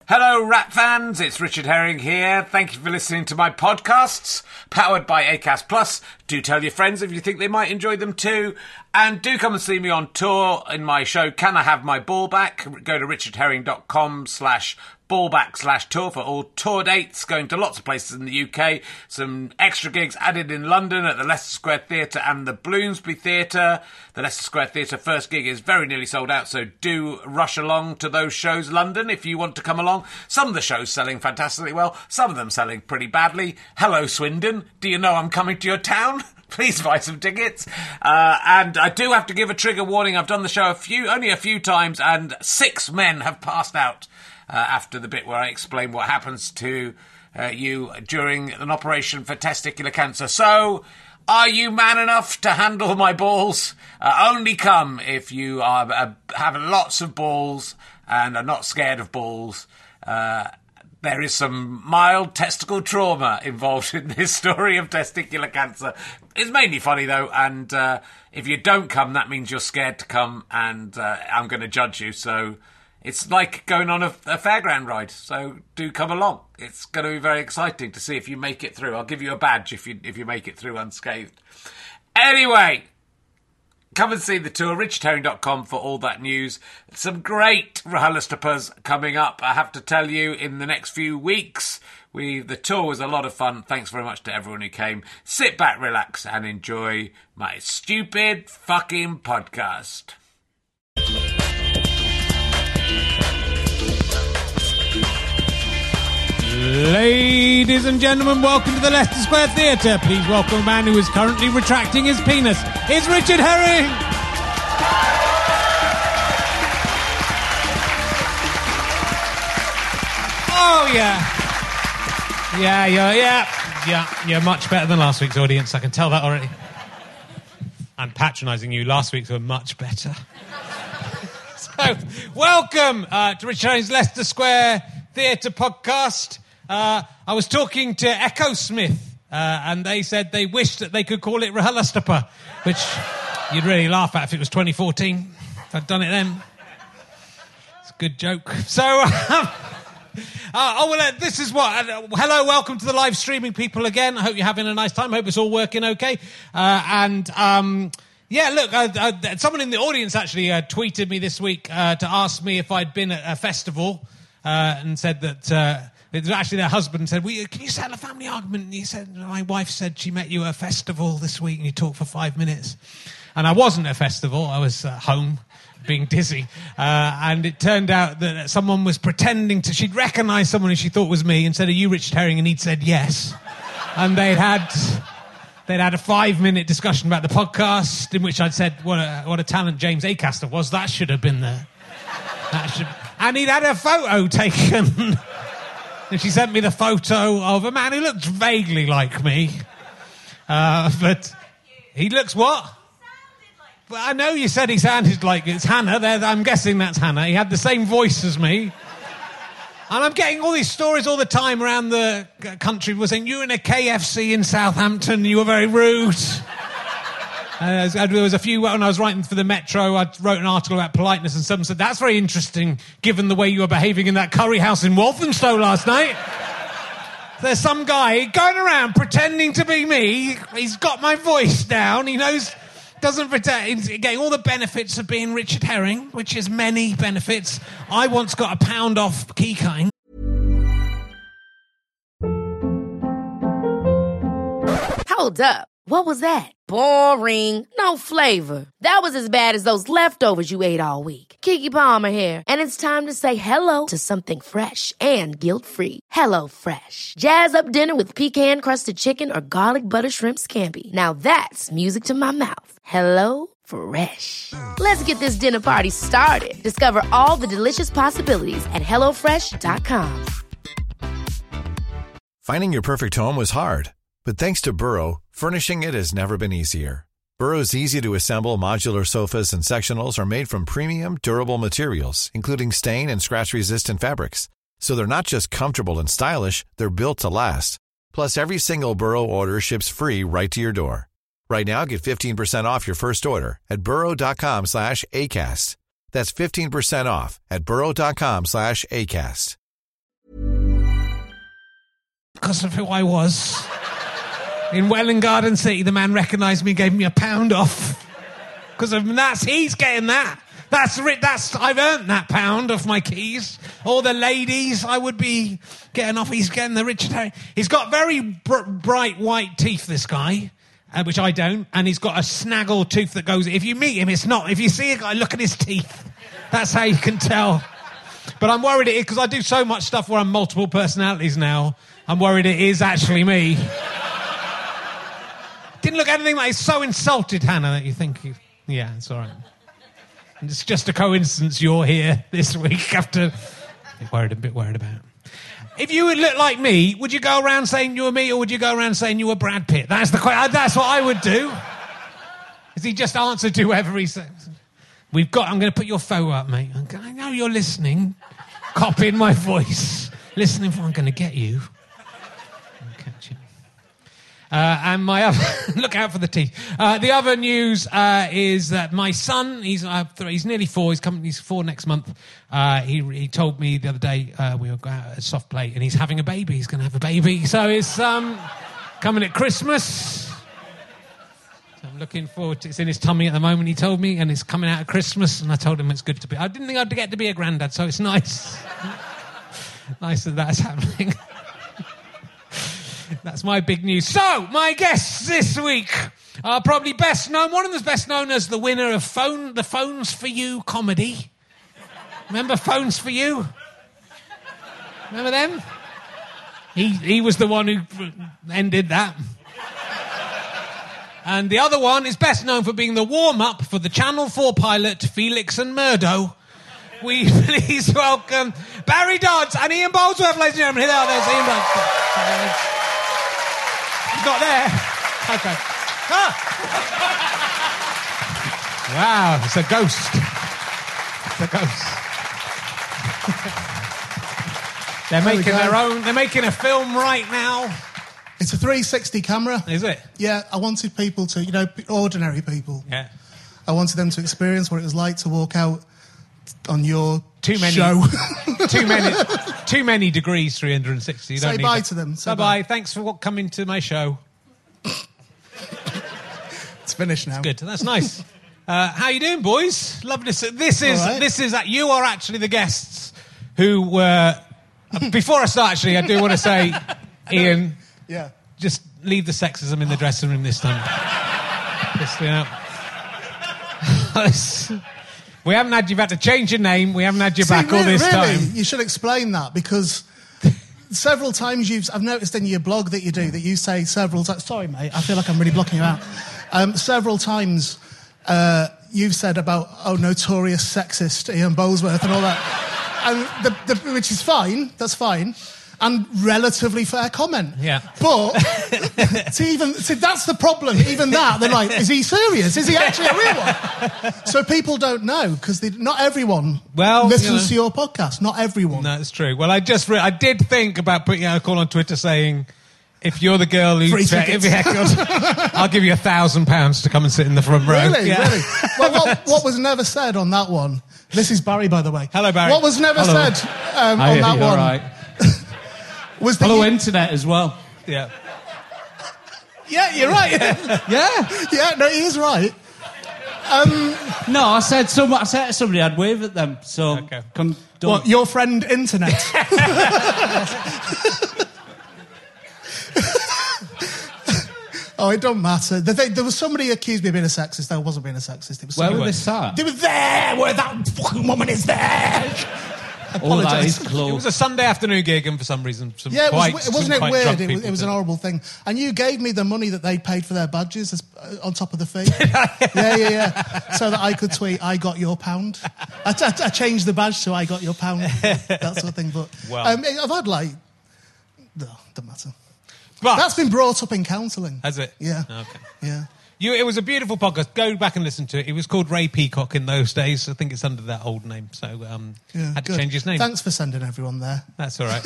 Hello, Rat fans. It's Richard Herring here. Thank you for listening to my podcasts, powered by Acast Plus. Do tell your friends if you think they might enjoy them too. And do come and see me on tour in my show, Can I Have My Ball Back? Go to richardherring.com/ballback/tour for all tour dates, going to lots of places in the UK. Some extra gigs added in London at the Leicester Square Theatre and the Bloomsbury Theatre. The Leicester Square Theatre first gig is very nearly sold out, so do rush along to those shows, London, if you want to come along. Some of the shows selling fantastically well, some of them selling pretty badly. Hello, Swindon. Do you know I'm coming to your town? Please buy some tickets. And I do have to give a trigger warning. I've done the show only a few times, and 6 men have passed out after the bit where I explain what happens to you during an operation for testicular cancer. So, are you man enough to handle my balls? Only come if you have lots of balls and are not scared of balls. There is some mild testicle trauma involved in this story of testicular cancer. It's mainly funny, though, and if you don't come, that means you're scared to come, and I'm going to judge you. So it's like going on a fairground ride, so do come along. It's going to be very exciting to see if you make it through. I'll give you a badge if you make it through unscathed. Anyway, come and see the tour, richardherring.com for all that news. Some great RHLSTPs coming up, I have to tell you, in the next few weeks. The tour was a lot of fun. Thanks very much to everyone who came. Sit back, relax, and enjoy my stupid fucking podcast. Ladies and gentlemen, welcome to the Leicester Square Theatre. Please welcome a man who is currently retracting his penis. It's Richard Herring! Oh, yeah. You're much better than last week's audience. I can tell that already. I'm patronising you. Last week's were much better. So, welcome to Richard Herring's Leicester Square Theatre podcast. I was talking to Echo Smith, and they said they wished that they could call it RHLSTP, which you'd really laugh at if it was 2014, if I'd done it then. It's a good joke. So, this is what... hello, welcome to the live streaming people again. I hope you're having a nice time. I hope it's all working okay. Yeah, look, someone in the audience actually tweeted me this week to ask me if I'd been at a festival and said that... it was actually their husband said, can you settle a family argument? And he said, my wife said she met you at a festival this week and you talked for 5 minutes. And I wasn't at a festival. I was at home being dizzy. And it turned out that someone was pretending she'd recognised someone who she thought was me and said, are you Richard Herring? And he'd said yes. And they'd had a 5-minute discussion about the podcast in which I'd said what a talent James Acaster was. That should have been there. And he'd had a photo taken... And she sent me the photo of a man who looked vaguely like me. But he looks what? Well, I know you said he sounded like it's Hannah. I'm guessing that's Hannah. He had the same voice as me. And I'm getting all these stories all the time around the country. People saying, you were in a KFC in Southampton, you were very rude. There was a few, when I was writing for the Metro, I wrote an article about politeness, and someone said, that's very interesting, given the way you were behaving in that curry house in Walthamstow last night. There's some guy going around pretending to be me. He's got my voice down. He knows, doesn't pretend. He's getting all the benefits of being Richard Herring, which is many benefits. I once got £1 off key cutting. Hold up. What was that? Boring. No flavor. That was as bad as those leftovers you ate all week. Keke Palmer here, and it's time to say hello to something fresh and guilt-free. Hello Fresh. Jazz up dinner with pecan-crusted chicken or garlic butter shrimp scampi. Now that's music to my mouth. Hello Fresh. Let's get this dinner party started. Discover all the delicious possibilities at HelloFresh.com. Finding your perfect home was hard, but thanks to Burrow, furnishing it has never been easier. Burrow's easy-to-assemble modular sofas and sectionals are made from premium, durable materials, including stain and scratch-resistant fabrics. So they're not just comfortable and stylish, they're built to last. Plus, every single Burrow order ships free right to your door. Right now, get 15% off your first order at burrow.com/ACAST. That's 15% off at burrow.com/ACAST. because of who I was. In Welwyn Garden City, the man recognised me, gave me £1 off. Because he's getting that. I've earned that £1 off my keys. All the ladies I would be getting off. He's getting the Richard Herring. He's got very bright white teeth, this guy, which I don't. And he's got a snaggle tooth that goes. If you meet him, it's not. If you see a guy, look at his teeth. That's how you can tell. But I'm worried it is because I do so much stuff where I'm multiple personalities now. I'm worried it is actually me. Didn't look anything like. He's so insulted, Hannah, that you think. Yeah, it's all right. And it's just a coincidence you're here this week after... A bit worried about. If you would look like me, would you go around saying you were me or would you go around saying you were Brad Pitt? That's the question. That's what I would do. Is he just answer to whoever he says? I'm going to put your photo up, mate. I know you're listening. Copying my voice. Listening for I'm going to get you. I'll catch you. And my other... look out for the teeth. The other news is that my son, he's nearly 4, he's 4 next month. He told me the other day we were going out at a soft play and he's having a baby. He's going to have a baby. So it's coming at Christmas. So I'm looking forward to it. It's in his tummy at the moment, he told me, and it's coming out at Christmas. And I told him it's good to be... I didn't think I'd get to be a granddad, so it's nice. Nice that that's happening. That's my big news. So, my guests this week are probably best known. One of them is best known as the winner of the Phones For You comedy. Remember Phones For You? Remember them? He was the one who ended that. And the other one is best known for being the warm-up for the Channel 4 pilot Felix and Murdo. We please welcome Barry Dodds and Ian Boldsworth, ladies and gentlemen. Here they are. There's Ian Boldsworth. He's not there. Okay. Ah. Wow, it's a ghost. It's a ghost. They're making a film right now. It's a 360 camera. Is it? Yeah, I wanted people to, ordinary people. Yeah. I wanted them to experience what it was like to walk out on your show. Too many degrees, 360. You don't Say need bye that. to them. Bye-bye. Thanks for coming to my show. It's finished now. Good. That's nice. How you doing, boys? Lovely. This is you are actually the guests who were... Before I start, actually, I do want to say, Ian... Yeah. Just leave the sexism in the dressing room this time. We haven't had you've had to change your name. We haven't had you back all this time. You should explain that because several times I've noticed in your blog that you say several times. Sorry, mate. I feel like I'm really blocking you out. Several times you've said about notorious sexist Ian Boldsworth and all that, and which is fine. That's fine. And relatively fair comment. Yeah. But that's the problem. Even that, they're like, is he serious? Is he actually a real one? So people don't know because not everyone listens to your podcast. Not everyone. No, it's true. Well, I did think about putting out a call on Twitter saying, if you're the girl who... I'll give you £1,000 to come and sit in the front row. Really? Yeah. Really? Well, what was never said on that one... This is Barry, by the way. Hello, Barry. What was never said on that one... Right. Was Hello, internet as well. Yeah. Yeah, you're right. Yeah. Yeah, no, he is right. No, I said to somebody I'd wave at them. So, okay. What, your friend internet? Oh, it don't matter. There was somebody accused me of being a sexist. I wasn't being a sexist. It was where were they sat? They were there, where that fucking woman is there. All that is close. It was a Sunday afternoon gig, and for some reason, wasn't it weird? It was an horrible thing. And you gave me the money that they paid for their badges on top of the fee. Yeah. So that I could tweet, "I got your pound." I changed the badge to "I got your pound," that sort of thing. But I've had no, doesn't matter. But that's been brought up in counselling. Has it? Yeah. Okay. Yeah. It was a beautiful podcast. Go back and listen to it. It was called Ray Peacock in those days. I think it's under that old name. So had to change his name. Thanks for sending everyone there. That's all right.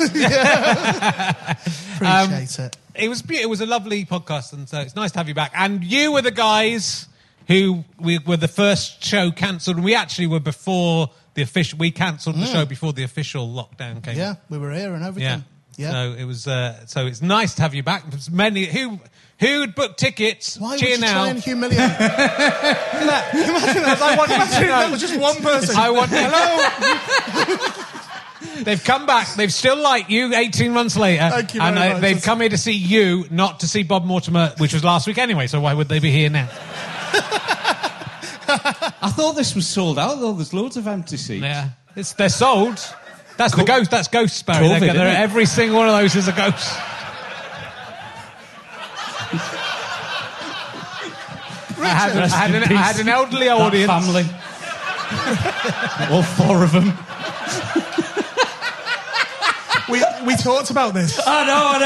Appreciate it. It was a lovely podcast, and so it's nice to have you back. And you were the guys who were the first show cancelled. And we actually were before the official... We cancelled the show before the official lockdown came. Yeah, we were here and everything. Yeah. So it was. So it's nice to have you back. There's many who'd book tickets. Why cheer would you now. try and humiliate? Imagine that. I want you to know. That was just one person. I want. Hello. They've come back. They've still liked you 18 months later. Thank you very and much. they've come here to see you, not to see Bob Mortimer, which was last week anyway. So why would they be here now? I thought this was sold out, though. There's loads of empty seats. Yeah, they're sold. That's the ghost. That's ghosts, Barry. COVID, isn't it? Every single one of those is a ghost. I had an elderly That audience. family. All 4 of them. We talked about this. I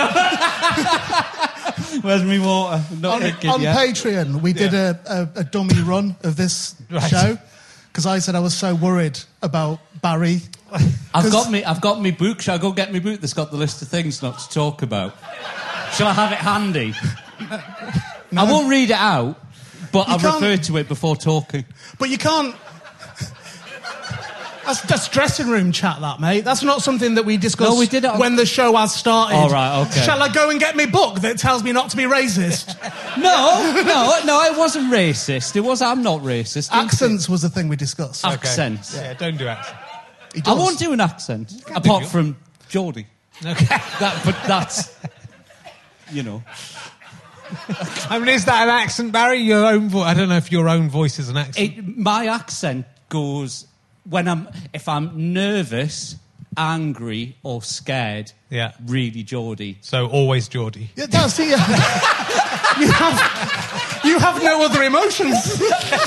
know. Where's me water? Not thinking On yet. Patreon, we did a dummy run of this show because I said I was so worried about Barry. I've got me book. Shall I go get me book that's got the list of things not to talk about? Shall I have it handy? No. I won't read it out, but I'll can't- refer to it before talking. But you can't. That's dressing room chat, that, mate. That's not something that we discussed No, we did it on- when the show has started. All right, okay. Shall I go and get me book that tells me not to be racist? No, it wasn't racist. It was. I'm not racist. Accents was the thing we discussed. Accents. Yeah, don't do accent. He I does. won't do an accent apart from Geordie. Okay. But that's, you know. I mean, is that an accent, Barry? Your own voice? I don't know if your own voice is an accent. My accent goes if I'm nervous, angry, or scared. Yeah. Really Geordie. So always Geordie. Yeah, that's it. You have no other emotions.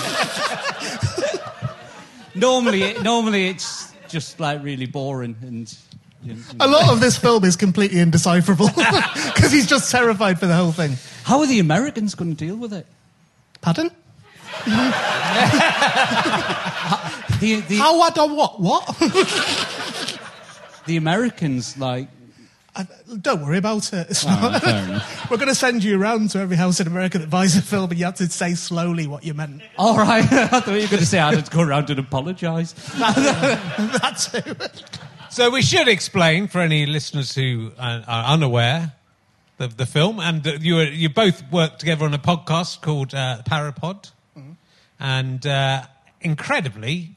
Normally it's just like really boring and. You know. A lot of this film is completely indecipherable because he's just terrified for the whole thing. How are the Americans going to deal with it? Pardon? The How I do what? What? the Americans like. Don't worry about it. It's Oh, not. fair enough. We're going to send you around to every house in America that buys a film, and you have to say slowly what you meant. All right, I thought you were going to say I had to go around and apologise. That's it. So we should explain for any listeners who are unaware of the film, and you both work together on a podcast called Parapod, and incredibly,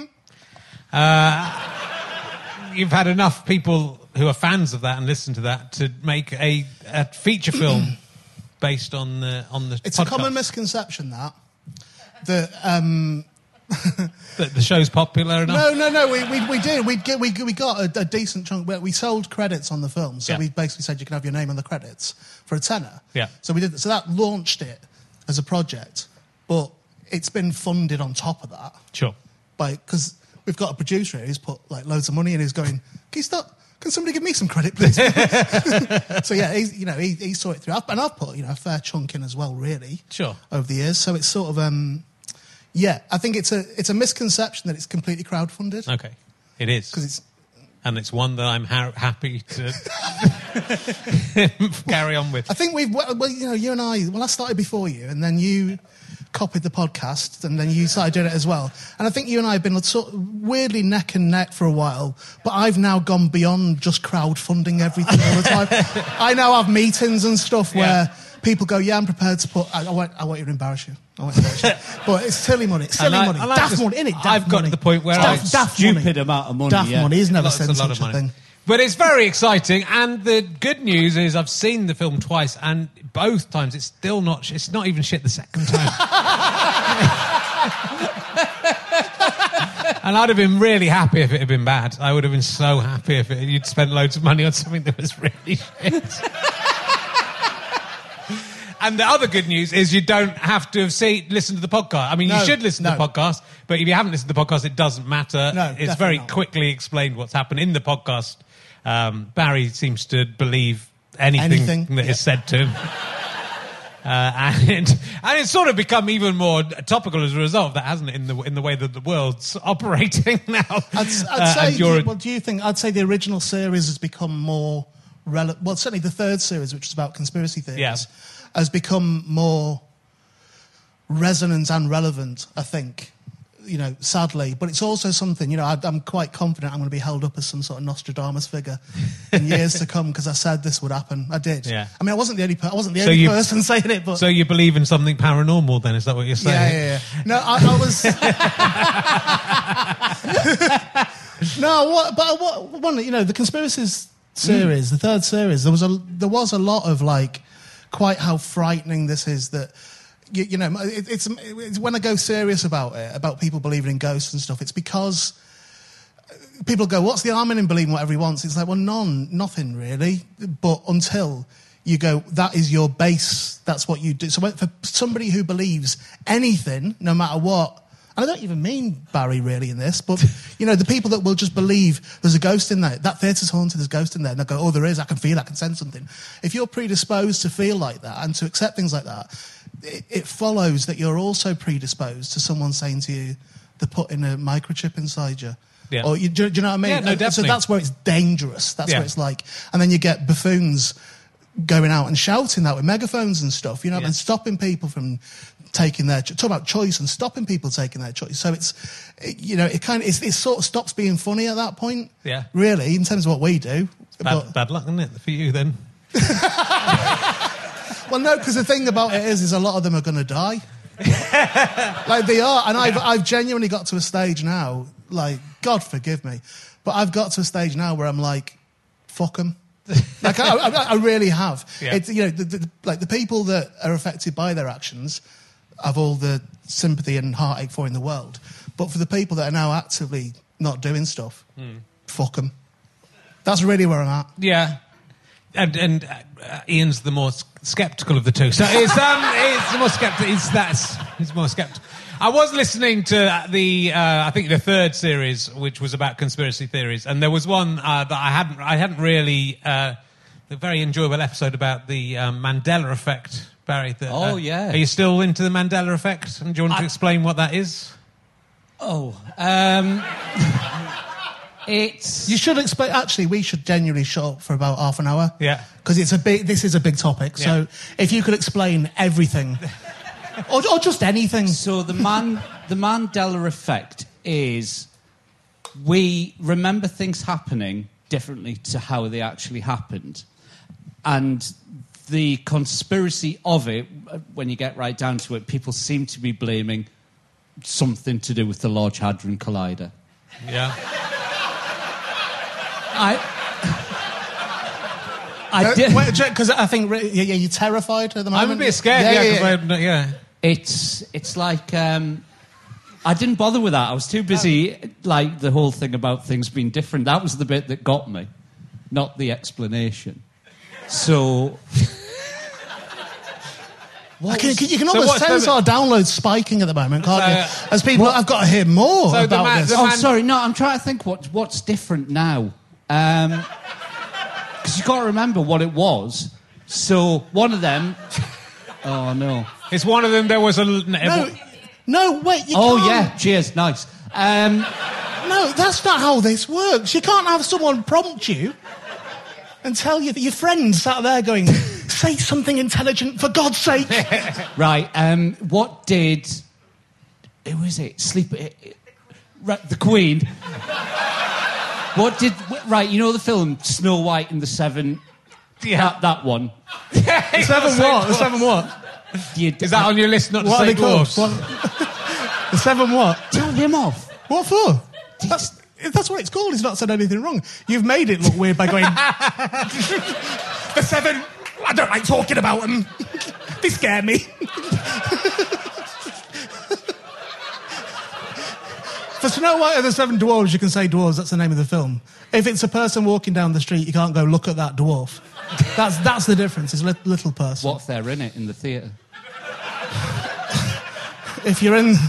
you've had enough people who are fans of that and listen to that to make a feature film based on the It's podcast. a common misconception that That the show's popular enough. No. We did. We got a decent chunk. We sold credits on the film, so Yeah. we basically said you can have your name on the credits for a tenner. Yeah. So we did. So that launched it as a project, but it's been funded on top of that. Sure. Because we've got a producer here who's put like loads of money in. Who's going? Can somebody give me some credit, please? So yeah, he saw it through, and I've put a fair chunk in as well, really. Sure. Over the years, so it's sort of yeah. I think it's a misconception that it's completely crowdfunded Okay. It is. because it's. And it's one that I'm happy to carry on with. I think you and I. Well, I started before you, and then you copied the podcast, and then you started doing it as well. And I think you and I have been sort of weirdly neck and neck for a while, but I've now gone beyond just crowdfunding everything all the time. I now have meetings and stuff where people go, "Yeah, I'm prepared to put." I want you to embarrass you. But it's silly money. It's silly money. Daft money, innit? Daft I've got money. to the point where Daft Stupid money. amount of money. Daft yeah. money. He's never It's said a lot such of a money. thing. But it's very exciting, and the good news is I've seen the film twice, and both times it's still not. It's not even shit the second time. And I'd have been really happy if it had been bad. I would have been so happy if you'd spent loads of money on something that was really shit. And the other good news is you don't have to listen to the podcast. I mean, you should listen to the podcast, but if you haven't listened to the podcast, it doesn't matter. No, it's very not. quickly explained what's happened in the podcast. Barry seems to believe anything that is said to him. And it's sort of become even more topical as a result of that, hasn't it? In the way that the world's operating now. I'd say. Do you think? I'd say the original series has become more relevant. Well, certainly the third series, which is about conspiracy theories, has become more resonant and relevant. I think sadly. But it's also something, I'm quite confident I'm going to be held up as some sort of Nostradamus figure in years to come because I said this would happen. I did. Yeah. I mean, I wasn't the only person saying it. But So you believe in something paranormal then? Is that what you're saying? yeah. No, I was. The conspiracies series, the third series, there was a lot of like quite how frightening this is. That it's when I go serious about it, about people believing in ghosts and stuff. It's because people go, "What's the harm in him believing whatever he wants?" It's like, well, nothing really. But until you go, that is your base. That's what you do. So for somebody who believes anything, no matter what. And I don't even mean Barry really in this, but, the people that will just believe there's a ghost in there, that theatre's haunted, there's a ghost in there, and they'll go, oh, there is, I can feel it, I can sense something. If you're predisposed to feel like that and to accept things like that, it follows that you're also predisposed to someone saying to you, they're putting a microchip inside you. Yeah. Or do you know what I mean? Yeah, no, definitely. So that's where it's dangerous. That's what it's like. And then you get buffoons going out and shouting that with megaphones and stuff, and stopping people from taking their talk about choice and stopping people taking their choice. So it's it sort of stops being funny at that point. Yeah, really, in terms of what we do. Bad luck, isn't it, for you then? Well, no, because the thing about it is a lot of them are going to die. Like they are, and I've genuinely got to a stage now. Like, God forgive me, but I've got to a stage now where I'm like, fuck them. Like I really have. Yeah. It's the people that are affected by their actions, have all the sympathy and heartache for in the world. But for the people that are now actively not doing stuff, fuck them. That's really where I'm at. Yeah. And Ian's the more sceptical of the two. So he's the more sceptical. He's more sceptical. I was listening to I think the third series, which was about conspiracy theories, and there was one that I hadn't really the very enjoyable episode about the Mandela effect. Barry, yeah. Are you still into the Mandela effect? And do you want to explain what that is? You should explain. Actually, we should genuinely shut up for about half an hour. Yeah, because this is a big topic. So if you could explain everything, or just anything. So the Mandela effect is we remember things happening differently to how they actually happened, and the conspiracy of it, when you get right down to it, people seem to be blaming something to do with the Large Hadron Collider. Yeah. I did because I think you're terrified at the moment. I'm a bit scared. Yeah. It's like I didn't bother with that. I was too busy, like the whole thing about things being different. That was the bit that got me, not the explanation. So. You can almost sense our downloads spiking at the moment, can't you? As people, I've got to hear more about this. Sorry, no, I'm trying to think what's different now. Because you've got to remember what it was. So one of them... Oh, no. It's one of them, there was a... No, wait, you can't... yeah, cheers, nice. No, that's not how this works. You can't have someone prompt you and tell you that your friend's sat there going... Say something intelligent, for God's sake. Right, what did... Who is it? The Queen. What did... Right, you know the film Snow White and the Seven... Yeah. That one. The Seven what? The Seven what? Is that on your list not to say dwarfs? The Seven what? Tell him off. What for? That's what it's called. He's not said anything wrong. You've made it look weird by going... The Seven... I don't like talking about them. They scare me. For Snow White and the Seven Dwarves, you can say dwarves. That's the name of the film. If it's a person walking down the street, you can't go, look at that dwarf. That's the difference. It's a little person. What if they're in it in the theatre? If you're in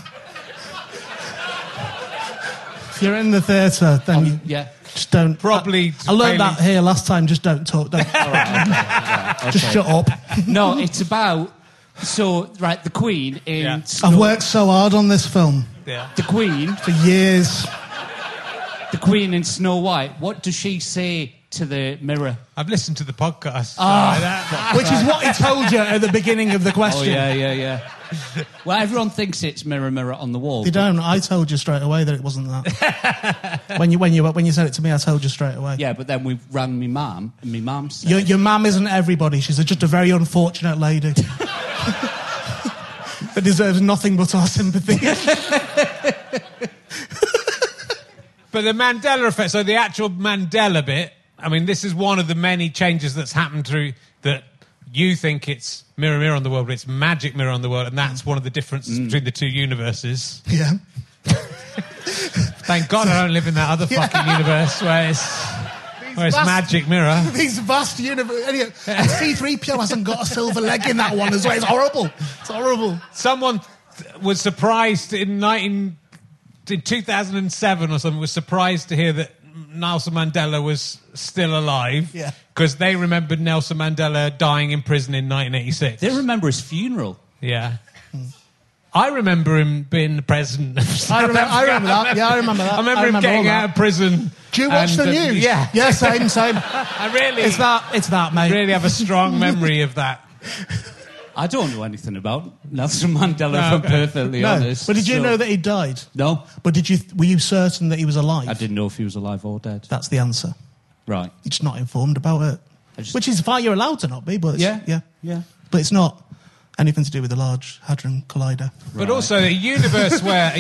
the theatre, then you... Yeah. Just don't... Probably... I learned that here last time. Just don't talk. Don't. Okay. Just shut up. No, it's about... So, right, the Queen in... Yeah. I've worked so hard on this film. Yeah. The Queen... For years. The Queen in Snow White. What does she say to the mirror? I've listened to the podcast. Which is what he told you at the beginning of the question. Oh, yeah. Well, everyone thinks it's mirror, mirror on the wall. They don't. I told you straight away that it wasn't that. when you said it to me, I told you straight away. Yeah, but then we rang me mum, and my mum said... Your mum isn't everybody. She's just a very unfortunate lady. That deserves nothing but our sympathy. But the Mandela effect, so the actual Mandela bit, I mean, this is one of the many changes that's happened through that you think it's mirror, mirror on the world, but it's magic mirror on the world, and that's one of the differences between the two universes. Yeah. Thank God I don't live in that other fucking universe where it's magic mirror. These vast universe. Anyway, C-3PO hasn't got a silver leg in that one as well. It's horrible. It's horrible. Someone was surprised in 2007 or something, was surprised to hear that Nelson Mandela was still alive. Yeah. Because they remembered Nelson Mandela dying in prison in 1986. They remember his funeral. Yeah. I remember him being the president of South I remember Africa. that. Yeah, I remember that. I remember him getting all that. out of prison. Do you watch the news? Yeah. Yeah, same. I really... It's that, mate. really have a strong memory of that. I don't know anything about Nelson Mandela, if I'm perfectly honest. But did you know that he died? No. But were you certain that he was alive? I didn't know if he was alive or dead. That's the answer. Right. You're just not informed about it. Which is fine, you're allowed to not be, but Yeah. But it's not anything to do with the Large Hadron Collider. But also a universe where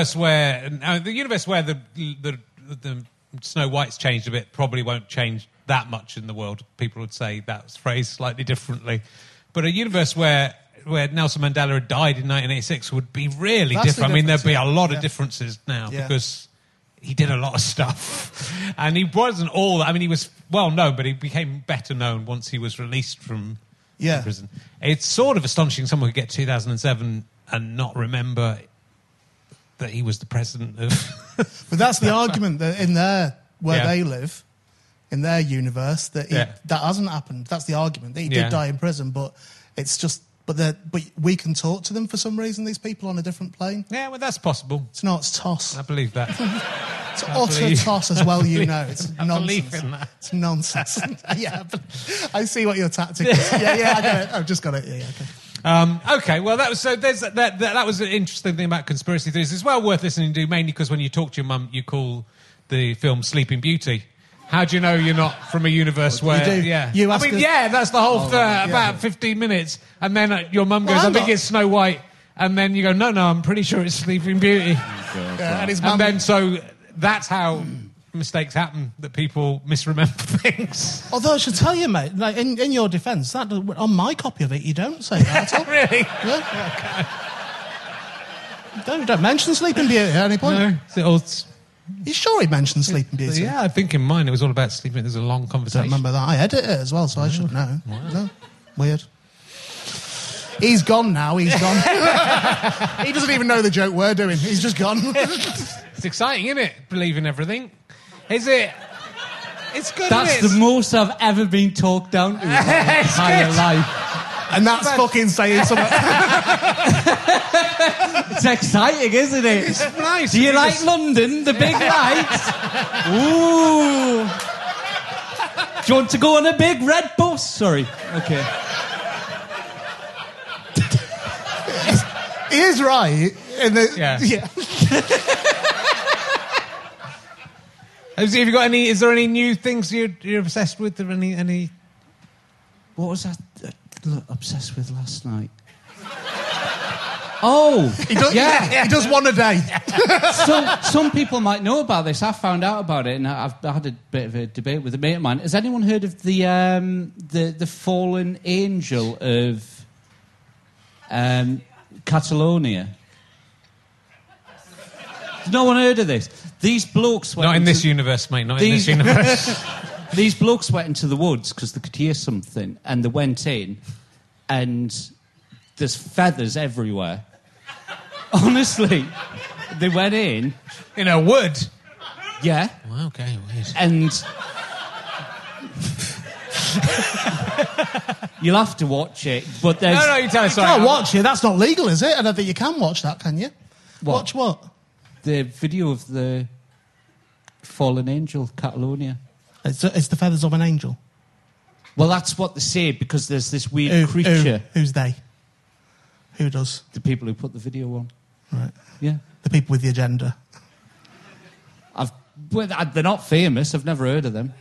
the Snow White's changed a bit probably won't change that much in the world. People would say that's phrased slightly differently. But a universe where Nelson Mandela had died in 1986 would be really different. I mean, there'd be a lot of differences now because he did a lot of stuff. And he wasn't all that. I mean, he was well known, but he became better known once he was released from prison. It's sort of astonishing someone could get 2007 and not remember that he was the president of... But that's the argument that in there, where they live, in their universe, that that hasn't happened. That's the argument, that he did die in prison, but it's just... But we can talk to them for some reason, these people on a different plane. Yeah, well, that's possible. It's not, it's toss. I believe that. It's utter toss as well, you know. It's nonsense. believe in that. It's nonsense. Yeah, I see what your tactic is. Yeah, I got it. I've just got it. Yeah, okay. Okay, well, that was that was an interesting thing about conspiracy theories. It's well worth listening to, mainly because when you talk to your mum, you call the film Sleeping Beauty. How do you know you're not from a universe where... You do. Yeah. You ask that's the whole about 15 minutes. And then your mum goes, I think it's Snow White. And then you go, no, I'm pretty sure it's Sleeping Beauty. And then so that's how mistakes happen, that people misremember things. Although I should tell you, mate, like in your defence, that on my copy of it, you don't say that at all. Really? Yeah. Don't mention Sleeping Beauty at any point. No. You sure he mentioned Sleeping Beauty? Yeah, I think in mine it was all about sleeping. There's a long I conversation. don't remember that. I edit it as well, so I should know. Wow. No, weird. He's gone now. He's gone. He doesn't even know the joke we're doing. He's just gone. It's exciting, isn't it? Believing everything. Is it? It's good. That's the most I've ever been talked down to in my entire life. And that's fucking saying something. It's exciting, isn't it? It's nice. Do you like London, the big lights? Ooh. Do you want to go on a big red bus? Sorry. Okay. He is right. Yeah. Have you got any? Is there any new things you're obsessed with? Or any? What was that obsessed with last night? Oh, He does one a day. Some people might know about this. I found out about it, and I've had a bit of a debate with a mate of mine. Has anyone heard of the fallen angel of Catalonia? Has no one heard of this? These blokes went Not in this universe, mate. Not in this universe. These blokes went into the woods because they could hear something, and they went in, and there's feathers everywhere. Honestly, they went in. In a wood? Yeah. Well, okay, weird. And you'll have to watch it, but there's... No, you tell us. You can't watch it. That's not legal, is it? I don't think you can watch that, can you? What? Watch what? The video of the fallen angel, Catalonia. It's the feathers of an angel. Well, that's what they say, because there's this weird creature. Who's they? Who does? The people who put the video on. Right. Yeah. The people with the agenda. They're not famous. I've never heard of them.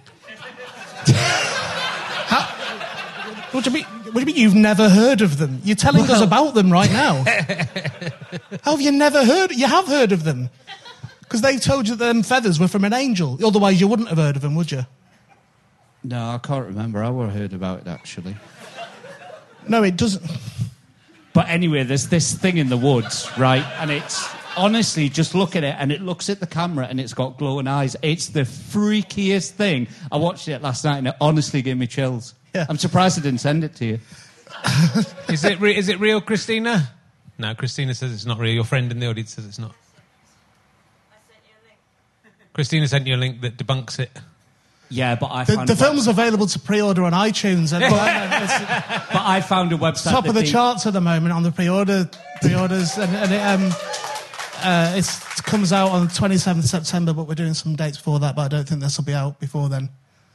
What do you mean you've never heard of them? You're telling us about them right now. How have you never heard? You have heard of them. Because they told you that them feathers were from an angel. Otherwise you wouldn't have heard of them, would you? No, I can't remember how I heard about it, actually. No, it doesn't. But anyway, there's this thing in the woods, right? And it's... Honestly, just look at it, and it looks at the camera, and it's got glowing eyes. It's the freakiest thing. I watched it last night, and it honestly gave me chills. Yeah. I'm surprised I didn't send it to you. Is it real, Christina? No, Christina says it's not real. Your friend in the audience says it's not. I sent you a link. Christina sent you a link that debunks it. Yeah, but I The found... film's available to pre-order on iTunes. And, But I found a website... top of the that charts at the moment on the pre-orders. and it comes out on the 27th of September, but we're doing some dates before that, but I don't think this will be out before then.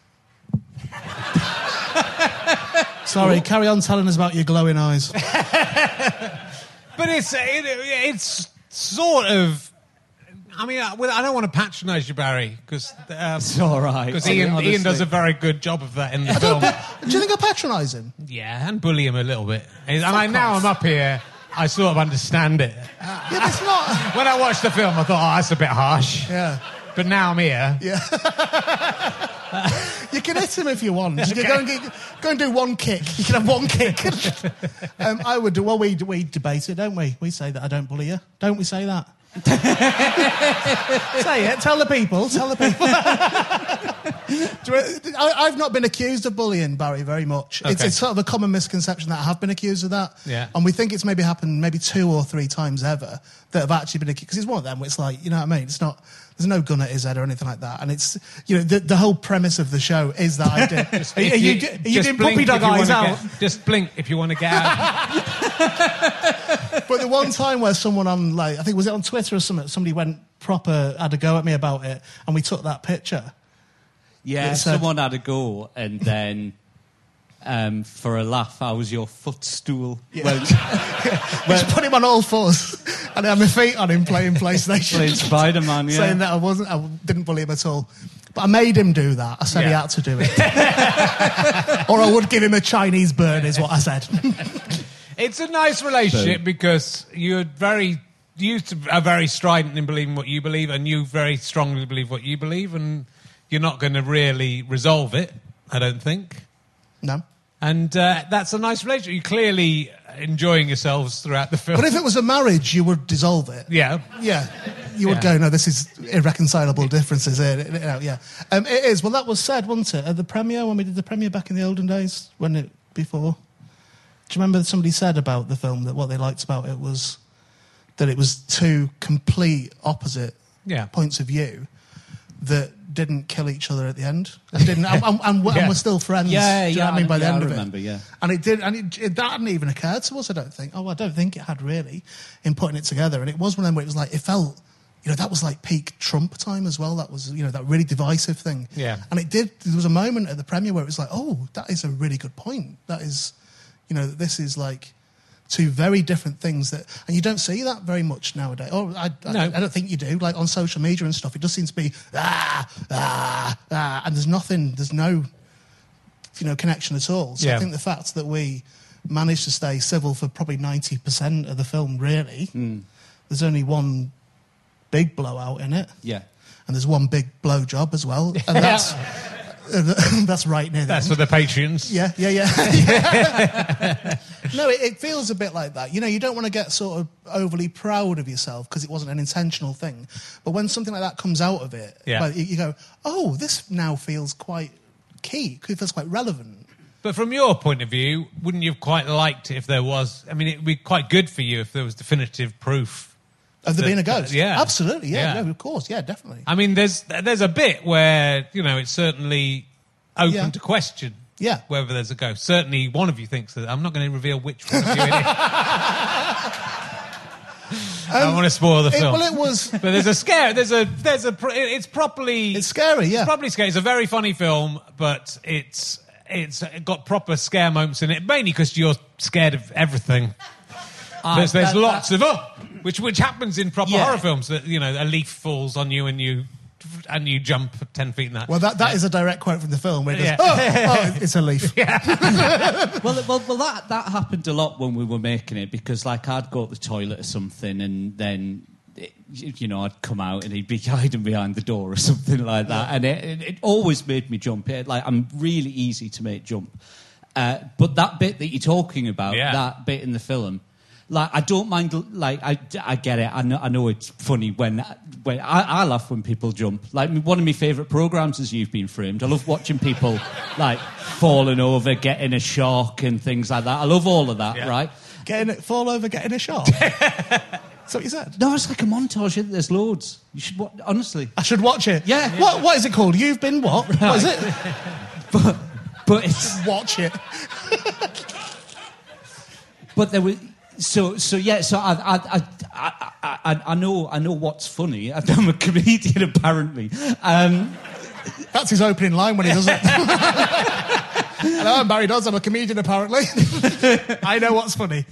Sorry, carry on telling us about your glowing eyes. But it's sort of... I mean, I don't want to patronise you, Barry, because It's all right. Because I mean, Ian honestly. does a very good job of that in the film. Do you think I patronise him? Yeah, and bully him a little bit. And now I'm up here, I sort of understand it. Yeah, but it's not. When I watched the film, I thought, oh, that's a bit harsh. Yeah. But now I'm here. Yeah. You can hit him if you want. You can go and do one kick. You can have one kick. I would do. Well, we debate it, don't we? We say that I don't bully you. Don't we say that? Say it. Tell the people. I've not been accused of bullying, Barry, very much. Okay. It's sort of a common misconception that I have been accused of that. Yeah. And we think it's maybe happened 2 or 3 times ever that have actually been accused. Because it's one of them where it's like, you know what I mean? It's not... There's no gun at his head or anything like that. And it's, you know, the whole premise of the show is that I did. Are you doing puppy dog eyes out? Just blink if you want to get out. But the one time where someone on, like, I think, was it on Twitter or something, somebody had a go at me about it, and we took that picture. Yeah, It said- someone had a go, and then for a laugh, I was your footstool. Yeah. Just put him on all fours and have my feet on him playing PlayStation. Playing Spider-Man, yeah. Saying that I didn't bully him at all. But I made him do that. I said he had to do it. Or I would give him a Chinese burn, is what I said. It's a nice relationship because you are very strident in believing what you believe, and you very strongly believe what you believe, and you're not going to really resolve it, I don't think. No. And that's a nice relationship. You're clearly enjoying yourselves throughout the film. But if it was a marriage, you would dissolve it. Yeah. Yeah. You would go, no, this is irreconcilable differences here. Yeah. It is. Well, that was said, wasn't it? At the premiere, when we did the premiere back in the olden days, before. Do you remember somebody said about the film that what they liked about it was that it was 2 complete opposite points of view that didn't kill each other at the end, and we're still friends. Yeah, do you know what I mean? By the end I of remember, it, yeah. And it did, and that hadn't even occurred to us. I don't think. Oh, I don't think it had really in putting it together. And it was one of them where it was like it felt, you know, that was like peak Trump time as well. That was, you know, that really divisive thing. Yeah. And it did. There was a moment at the premiere where it was like, oh, that is a really good point. That is, you know, this is like 2 very different things that, and you don't see that very much nowadays. I don't think you do. Like on social media and stuff, it just seems to be and there's no, you know, connection at all. So I think the fact that we managed to stay civil for probably 90% of the film, really, there's only one big blowout in it. Yeah. And there's one big blow job as well, and that's that's right near. That's for the Patreons. Yeah. No, it feels a bit like that. You know, you don't want to get sort of overly proud of yourself because it wasn't an intentional thing. But when something like that comes out of it, you go, oh, this now feels quite key. It feels quite relevant. But from your point of view, wouldn't you have quite liked it if there was... I mean, it would be quite good for you if there was definitive proof... Of there being a ghost? Yeah. Absolutely, yeah. No, of course, yeah, definitely. I mean, there's a bit where, you know, it's certainly open to question whether there's a ghost. Certainly one of you thinks that. I'm not going to reveal which one of you it is. I don't want to spoil the film. Well, it was... But there's a scare. It's properly... It's scary, yeah. It's probably scary. It's a very funny film, but it's got proper scare moments in it, mainly because you're scared of everything. There's lots of which happens in proper Yeah. horror films. That a leaf falls on you and you jump 10 feet in that. Well, that is a direct quote from the film where it goes, oh, it's a leaf. Well, that happened a lot when we were making it because, like, I'd go to the toilet or something, and then, I'd come out and he'd be hiding behind the door or something like that, and it always made me jump. I'm really easy to make jump, but that bit that you're talking about, that bit in the film. Like, I don't mind. Like, I get it. I know it's funny when I laugh when people jump. Like, one of my favourite programmes is You've Been Framed. I love watching people like falling over, getting a shock, and things like that. I love all of that. Right? Fall over, getting a shot. That's what you said. No, it's like a montage. There's loads. You should honestly. I should watch it. Yeah. What is it called? You've been what? Right. What is it? But it's Watch it. But there was. So I know what's funny. I'm a comedian apparently. That's his opening line when he does it. Hello, I'm Barry Dodds. I'm a comedian, apparently. I know what's funny.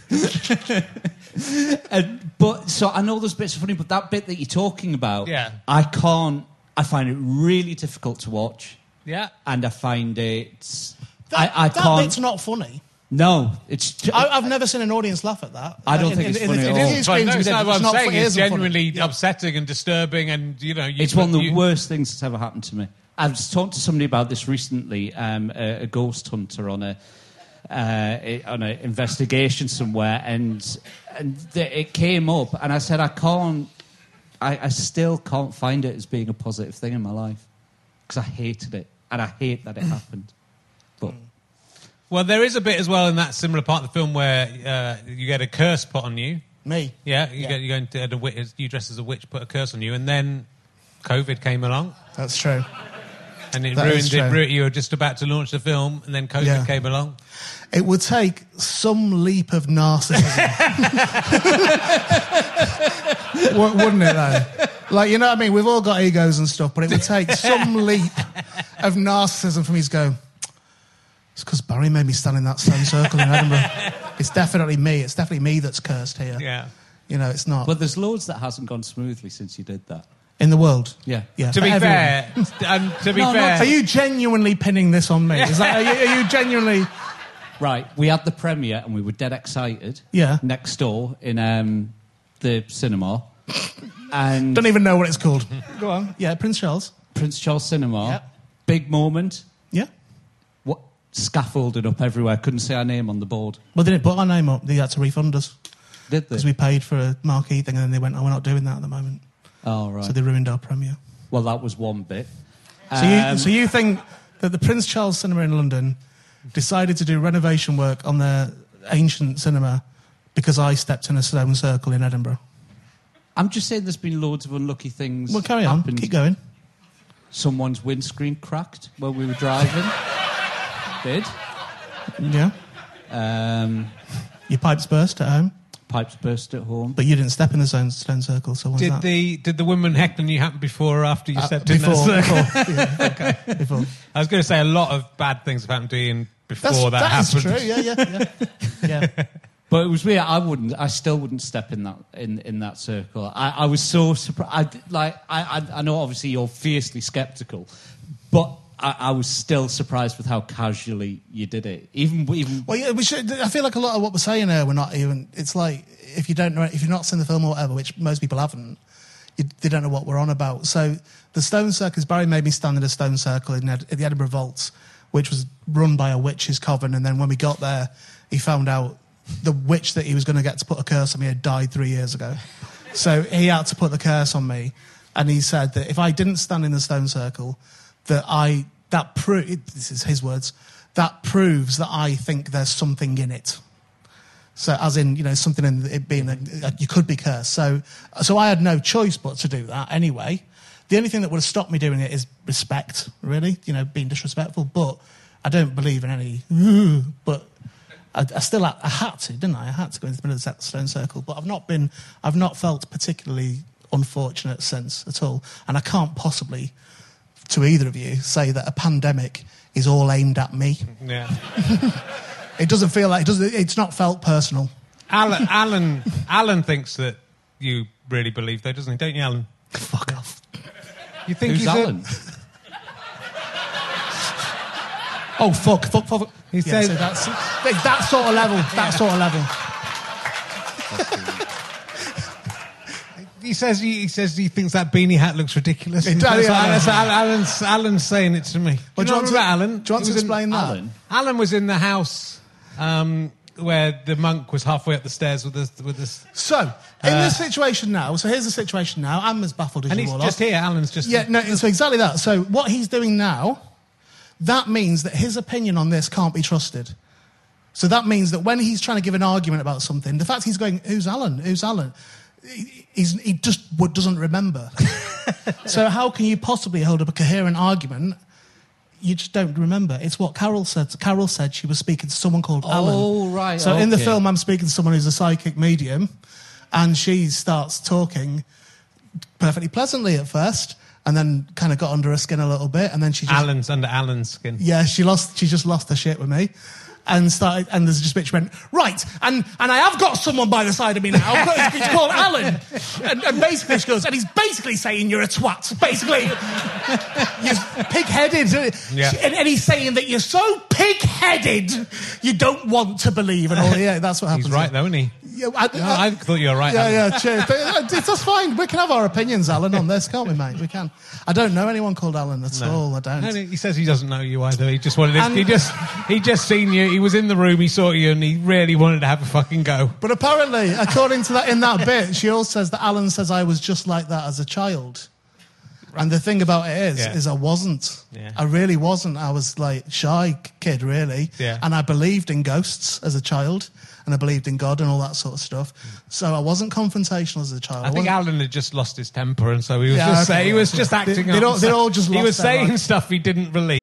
But so I know those bits are funny, but that bit that you're talking about, I find it really difficult to watch. Yeah. And I find it... That can't... bit's not funny. No, it's... I've never seen an audience laugh at that. I don't think it's funny at all. In screens we did, That's what it's I'm not saying. funny, It's isn't funny. genuinely upsetting and disturbing, and it's one of the worst things that's ever happened to me. I was talking to somebody about this recently, a ghost hunter on an investigation somewhere, and it came up, and I said I still can't find it as being a positive thing in my life because I hated it, and I hate that it happened. But well, there is a bit as well in that similar part of the film where you get a curse put on you. Me? Yeah, you go into you dress as a witch, put a curse on you, and then COVID came along. That's true. And it That is ruined true. it. You were just about to launch the film, and then COVID came along. It would take some leap of narcissism. Wouldn't it, though? Like, you know what I mean? We've all got egos and stuff, but it would take some leap of narcissism for me to go, it's because Barry made me stand in that stone circle in Edinburgh. It's definitely me. It's definitely me that's cursed here. Yeah. It's not. But there's loads that hasn't gone smoothly since you did that. In the world? Yeah. To for be everyone. fair, Are you genuinely pinning this on me? Is that, are you genuinely... Right, we had the premiere and we were dead excited. Yeah. Next door in the cinema. And Don't even know what it's called. Go on. Yeah, Prince Charles. Prince Charles Cinema. Yeah. Big moment. Yeah. What scaffolded up everywhere. Couldn't say our name on the board. Well, they didn't put our name up. They had to refund us. Did they? Because we paid for a marquee thing and then they went, we're not doing that at the moment. Oh, right. So they ruined our premiere. Well, that was one bit. So you think that the Prince Charles Cinema in London decided to do renovation work on their ancient cinema because I stepped in a stone circle in Edinburgh? I'm just saying there's been loads of unlucky things. Well, carry on. happened. Keep going. Someone's windscreen cracked while we were driving. Did. Yeah. Your pipes burst at home, Pipes burst at home. but you didn't step in the stone circle, so what's that? Did the woman heckling you happen before or after you stepped in before, that circle? yeah, before. I was going to say a lot of bad things have happened to Ian before that That's happened. true, yeah. But it was weird. I still wouldn't step in that in that circle. I was so surprised. I know obviously you're fiercely sceptical, but I was still surprised with how casually you did it. Even Well, yeah, I feel like a lot of what we're saying here, we're not even. It's like if you don't know, if you've not seen the film or whatever, which most people haven't, they don't know what we're on about. So the stone circle, Barry made me stand in a stone circle in the Edinburgh Vaults, which was run by a witch's coven. And then when we got there, he found out the witch that he was going to get to put a curse on me had died 3 years ago. So he had to put the curse on me, and he said that if I didn't stand in the stone circle, this is his words, that proves that I think there's something in it. So, as in, something in it being you could be cursed. So I had no choice but to do that anyway. The only thing that would have stopped me doing it is respect, really, being disrespectful. But I don't believe in any. But I had to, didn't I? I had to go into the middle of the stone circle. But I've not felt particularly unfortunate since at all, and I can't possibly, to either of you, say that a pandemic is all aimed at me. Yeah. It doesn't feel like it's not felt personal. Alan thinks that you really believe, though, doesn't he? Don't you, Alan? Fuck off. You think Who's he's Alan? Oh, fuck. He Yeah, says so that's that sort of level. That sort of level. he says he thinks that beanie hat looks ridiculous. It does, yeah. That's Alan's saying it to me. Well, do you know about Alan? Do you want to explain that? Alan? Alan was in the house where the monk was halfway up the stairs with us. So, in this situation now, here's the situation now. I'm as baffled as And you he's all just are. here. Alan's just Yeah, no, so exactly that. So what he's doing now, that means that his opinion on this can't be trusted. So that means that when he's trying to give an argument about something, the fact he's going, who's Alan? Who's Alan? He just doesn't remember. So how can you possibly hold up a coherent argument? You just don't remember. It's what Carol said. Carol said she was speaking to someone called Alan. Oh, right. So in the okay. film, I'm speaking to someone who's a psychic medium, and she starts talking perfectly pleasantly at first, and then kind of got under her skin a little bit, and then she just... Alan's under Alan's skin. Yeah, she just lost her shit with me. And there's just bitch went, right, and I have got someone by the side of me now. It's called Alan. And basically she goes, and he's basically saying you're a twat. Basically, you're pig-headed. Yeah. And he's saying that you're so pig-headed, you don't want to believe. And all. Yeah, that's what happens. He's right, though, isn't he? Yeah, I thought you were right, Alan. yeah, cheers. But that's fine. We can have our opinions, Alan, on this, can't we, mate? We can. I don't know anyone called Alan at all. I don't. No, he says he doesn't know you either. He just wanted. And- He just seen you. He was in the room. He saw you, and he really wanted to have a fucking go. But apparently, according to that, in that bit, she also says that Alan says I was just like that as a child. And the thing about it is I wasn't. Yeah. I really wasn't. I was like shy kid, really. Yeah. And I believed in ghosts as a child, and I believed in God and all that sort of stuff. So I wasn't confrontational as a child. I think wasn't- Alan had just lost his temper, and so he was Yeah, just okay. saying, he was just acting They'd up. all just he lost was their saying mind. stuff he didn't believe.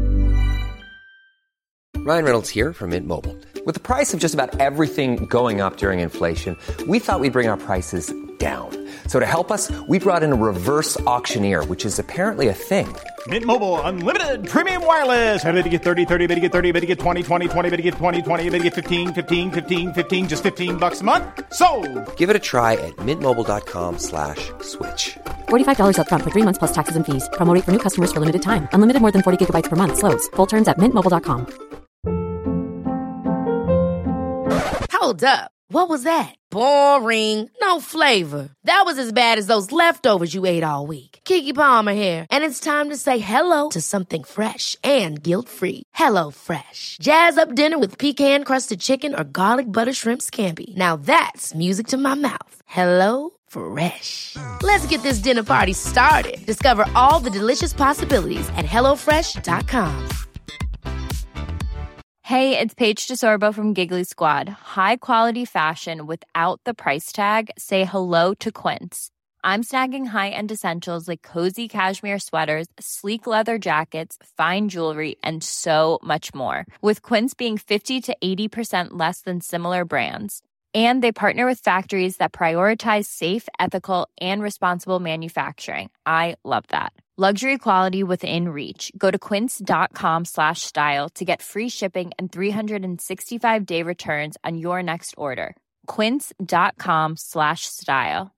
Ryan Reynolds here from Mint Mobile. With the price of just about everything going up during inflation, we thought we'd bring our prices down. So to help us, we brought in a reverse auctioneer, which is apparently a thing. Mint Mobile Unlimited Premium Wireless. How to get 30, 30, bit to get 30, bit to get 20, 20, 20, bit to get 20, 20, bit to get 15, 15, 15, 15, just $15 a month? Sold! Give it a try at mintmobile.com/switch. $45 up front for 3 months plus taxes and fees. Promo rate for new customers for limited time. Unlimited more than 40 gigabytes per month. Slows full terms at mintmobile.com. Hold up. What was that? Boring. No flavor. That was as bad as those leftovers you ate all week. Keke Palmer here, and it's time to say hello to something fresh and guilt-free. Hello Fresh. Jazz up dinner with pecan-crusted chicken or garlic butter shrimp scampi. Now that's music to my mouth. Hello Fresh. Let's get this dinner party started. Discover all the delicious possibilities at hellofresh.com. Hey, it's Paige DeSorbo from Giggly Squad. High quality fashion without the price tag. Say hello to Quince. I'm snagging high-end essentials like cozy cashmere sweaters, sleek leather jackets, fine jewelry, and so much more. With Quince being 50 to 80% less than similar brands. And they partner with factories that prioritize safe, ethical, and responsible manufacturing. I love that. Luxury quality within reach. Go to quince.com/style to get free shipping and 365-day returns on your next order. Quince.com/style.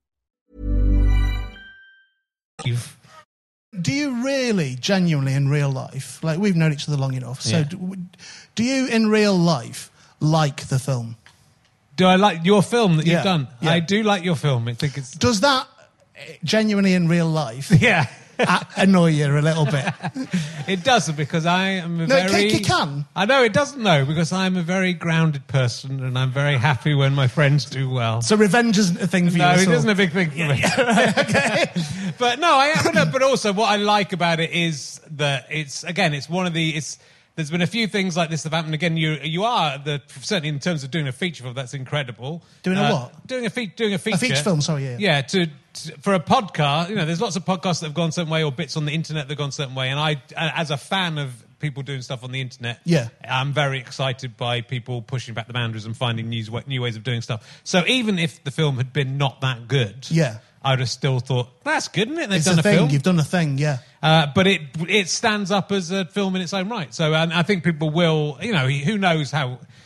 Do you really, genuinely, in real life, like we've known each other long enough, so do you, in real life, like the film? Do I like your film that you've Yeah. done? Yeah. I do like your film. I think it's... Does that genuinely, in real life, Yeah. annoy you a little bit? It doesn't, because I am a No, very... it can. I know it doesn't, though, because I'm a very grounded person, and I'm very happy when my friends do well. So revenge isn't a thing for you No, at it all? isn't a big thing for me. Okay. But no, I am. But also, what I like about it is that it's one of the. There's been a few things like this that have happened. Again, you are certainly in terms of doing a feature film. That's incredible. Doing a what? Doing a feature. A feature film. Sorry, yeah. Yeah, for a podcast, there's lots of podcasts that have gone a certain way, or bits on the internet that have gone a certain way. And I, as a fan of people doing stuff on the internet, Yeah. I'm very excited by people pushing back the boundaries and finding new ways of doing stuff. So even if the film had been not that good, Yeah. I'd have still thought, that's good, isn't it? They've It's done a a thing. film. You've done a thing, yeah. But it stands up as a film in its own right. So and I think people will, who knows how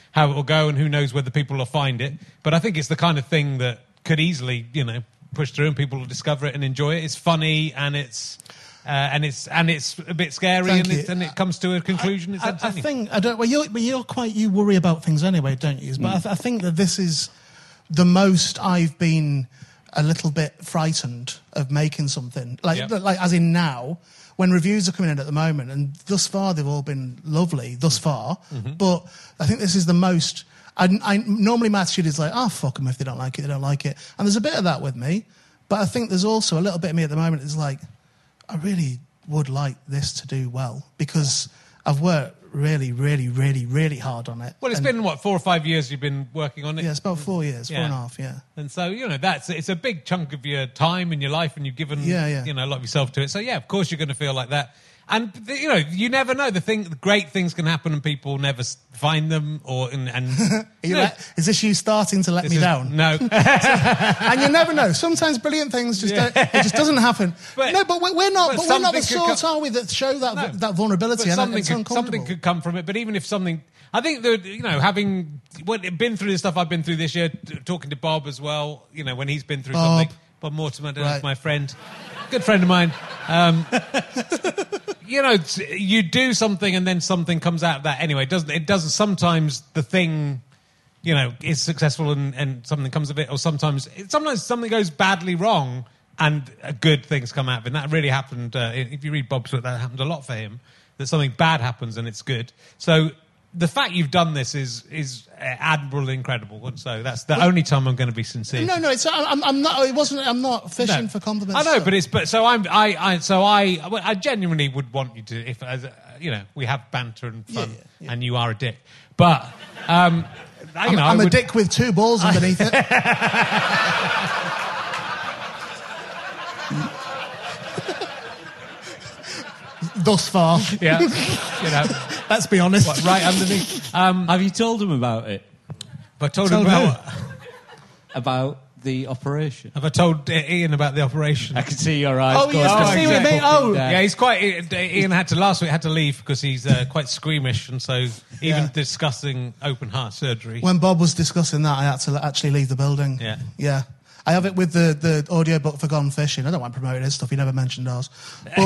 how it will go, and who knows whether people will find it. But I think it's the kind of thing that could easily, push through, and people will discover it and enjoy it. It's funny, and it's a bit scary, and it comes to a conclusion. It's entertaining. You worry about things anyway, don't you? But I think that this is the most I've been a little bit frightened of making something like as in now, when reviews are coming in at the moment, and thus far they've all been lovely thus far. But I think this is the most. I normally my attitude is like, fuck them, if they don't like it, they don't like it, and there's a bit of that with me. But I think there's also a little bit of me at the moment is like, I really would like this to do well, because I've worked really, really, really, really hard on it. Well, it's been, 4 or 5 years you've been working on it? Yeah, it's about 4 years, 4.5, yeah. And so, it's a big chunk of your time in your life, and you've given, a lot of yourself to it. So, yeah, of course you're going to feel like that. And, you never know. The great things can happen and people never find them. Is this you starting to let me down? No. And you never know. Sometimes brilliant things it just doesn't happen. But we're not the sort, are we, that show that vulnerability. Something could come from it. But even if something... I think that, having been through the stuff I've been through this year, talking to Bob as well, when he's been through something... Bob Mortimer, my friend, good friend of mine. You do something and then something comes out of that anyway. It doesn't. Sometimes the thing, is successful and something comes of it, or sometimes something goes badly wrong and good things come out of it. And that really happened. If you read Bob's book, that happened a lot for him. That something bad happens and it's good. So the fact you've done this is admirable and incredible, and so that's the only time I'm going to be sincere. No, I'm not. It wasn't. I'm not fishing for compliments. I know, I genuinely would want you to, we have banter and fun, and you are a dick, but I'm a dick with 2 balls underneath it. Thus far, yeah. Let's be honest. Right underneath. Have you told him about it? Have I told him about what? About the operation. Have I told Ian about the operation? I can see your eyes. Oh, yes, see what you mean. Yeah, he's quite... Ian had to leave because he's quite squeamish, and so even discussing open-heart surgery... When Bob was discussing that, I had to actually leave the building. Yeah. I have it with the audiobook for Gone Fishing. I don't want to promote his stuff. He never mentioned ours. But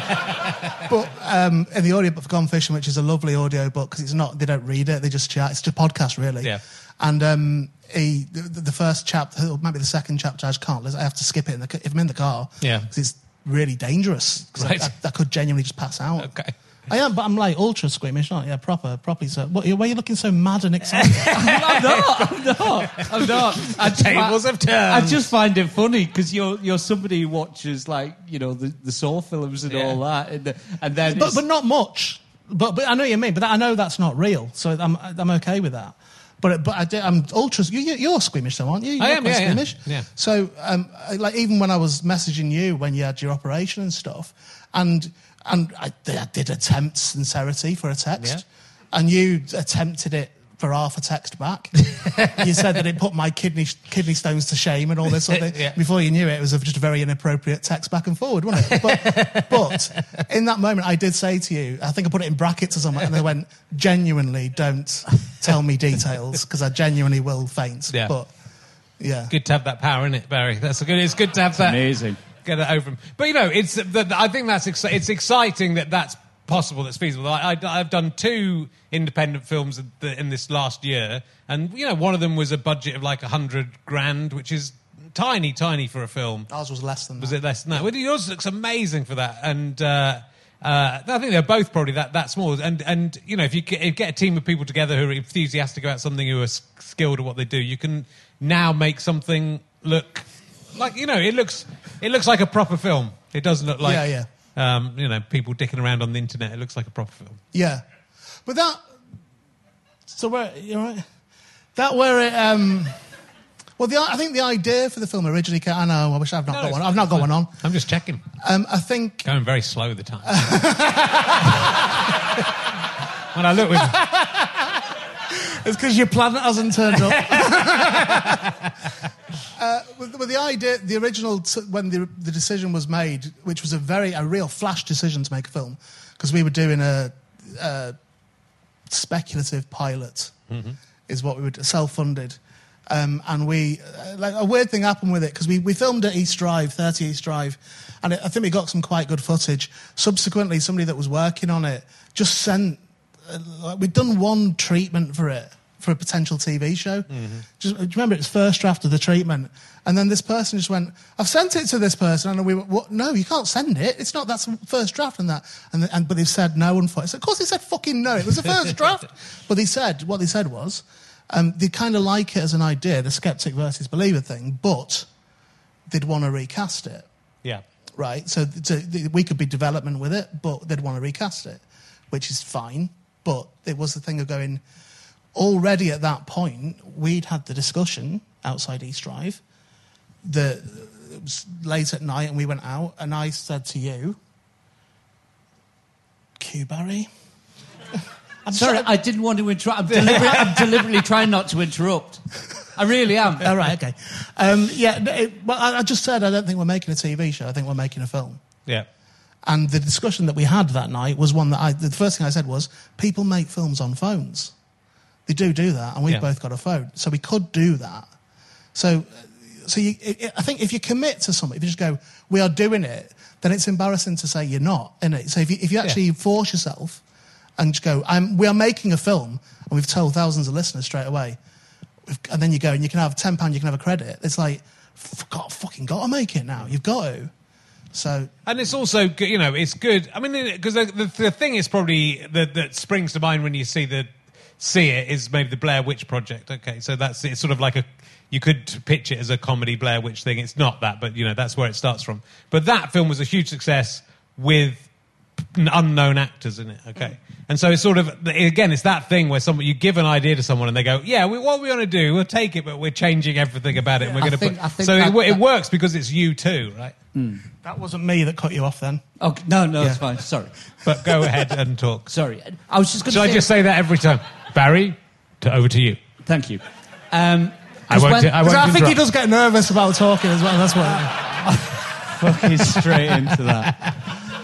in the audiobook for Gone Fishing, which is a lovely audiobook, because they don't read it, they just chat. It's just a podcast, really. Yeah. And the first chapter, or maybe the second chapter, I just can't. I have to skip it if I'm in the car. Yeah. Because it's really dangerous. Because I could genuinely just pass out. Okay. I am, but I'm like ultra squeamish, aren't you? Properly. So, why are you looking so mad and excited? I'm not. Tables have turned. I just find it funny because you're somebody who watches the Saw films and all that, and then but not much. But I know what you mean. But I know that's not real, so I'm okay with that. But I'm ultra. You're squeamish, though, aren't you? I am. Squeamish. Yeah. So even when I was messaging you when you had your operation and stuff, and I did attempt sincerity for a text, and you attempted it for half a text back. You said that it put my kidney stones to shame and all this sort of thing. Yeah. Before you knew it, it was just a very inappropriate text back and forward, wasn't it? But in that moment, I did say to you, I think I put it in brackets or something, and they went, genuinely, don't tell me details, because I genuinely will faint. Yeah. But, yeah. Good to have that power, isn't it, Barry? It's good to have that. Amazing. Get it over him. But, I think it's exciting that's possible, that's feasible. I've done 2 independent films in this last year, and, one of them was a budget of like $100,000, which is tiny for a film. Ours was less than that. Was it less than that? Well, yours looks amazing for that, and I think they're both probably that small. And if you get a team of people together who are enthusiastic about something, who are skilled at what they do, you can now make something look like, it looks like a proper film. It doesn't look like people dicking around on the internet. It looks like a proper film. Yeah, but that. So where you're right. That where it. I think the idea for the film originally came... I know, I wish I've not got one. I've not got one on. I'm just checking. I think... Going very slow the time. When I look with... It's because your planet hasn't turned up. With the idea, the original... when the decision was made, which was a real flash decision to make a film, because we were doing a speculative pilot. Mm-hmm. is what we would self-funded. And we, like a weird thing happened with it because we filmed at East Drive, 30 East Drive, and I think we got some quite good footage. Subsequently, somebody that was working on it just sent, we'd done one treatment for it, for a potential TV show. Just remember, it's first draft of the treatment. And then this person just went, I've sent it to this person. And we went, what? No, you can't send it. It's not, that's first draft and that. But they said no. Of course they said fucking no. It was a first draft. But what they said was, they kind of like it as an idea, the skeptic versus believer thing, but they'd want to recast it. Yeah. Right? So we could be development with it, but they'd want to recast it, which is fine. But it was the thing of going, already at that point, we'd had the discussion outside East Drive. It was late at night and we went out and I said to you, Q Barry... I'm sorry, I didn't want to interrupt. I'm deliberately trying not to interrupt. I really am. All right, okay. I just said I don't think we're making a TV show. I think we're making a film. Yeah. And the discussion that we had that night was one that the first thing I said was, people make films on phones. They do that, and we've both got a phone. So we could do that. I think if you commit to something, if you just go, we are doing it, then it's embarrassing to say you're not, isn't it? So if you actually force yourself... and just go, we are making a film, and we've told thousands of listeners straight away. And then you go, and you can have £10, you can have a credit. It's like, fucking got to make it now. You've got to. So, and it's also good, it's good. I mean, because the thing is probably that springs to mind when you see it is maybe the Blair Witch Project. Okay, so it's sort of like you could pitch it as a comedy Blair Witch thing. It's not that, but that's where it starts from. But that film was a huge success with unknown actors in it. Okay. And so it's sort of, again, it's that thing where you give an idea to someone and they go, yeah, what we want to do, we'll take it, but we're changing everything about it. And we're going to put... So it works because it's you too, right? That wasn't me that cut you off then. Oh, no, it's fine. Sorry. But go ahead and talk. Sorry. I was just going to say... Should I just say that every time? Barry, over to you. Thank you. I think he does get nervous about talking as well. That's what... Fucking straight into that.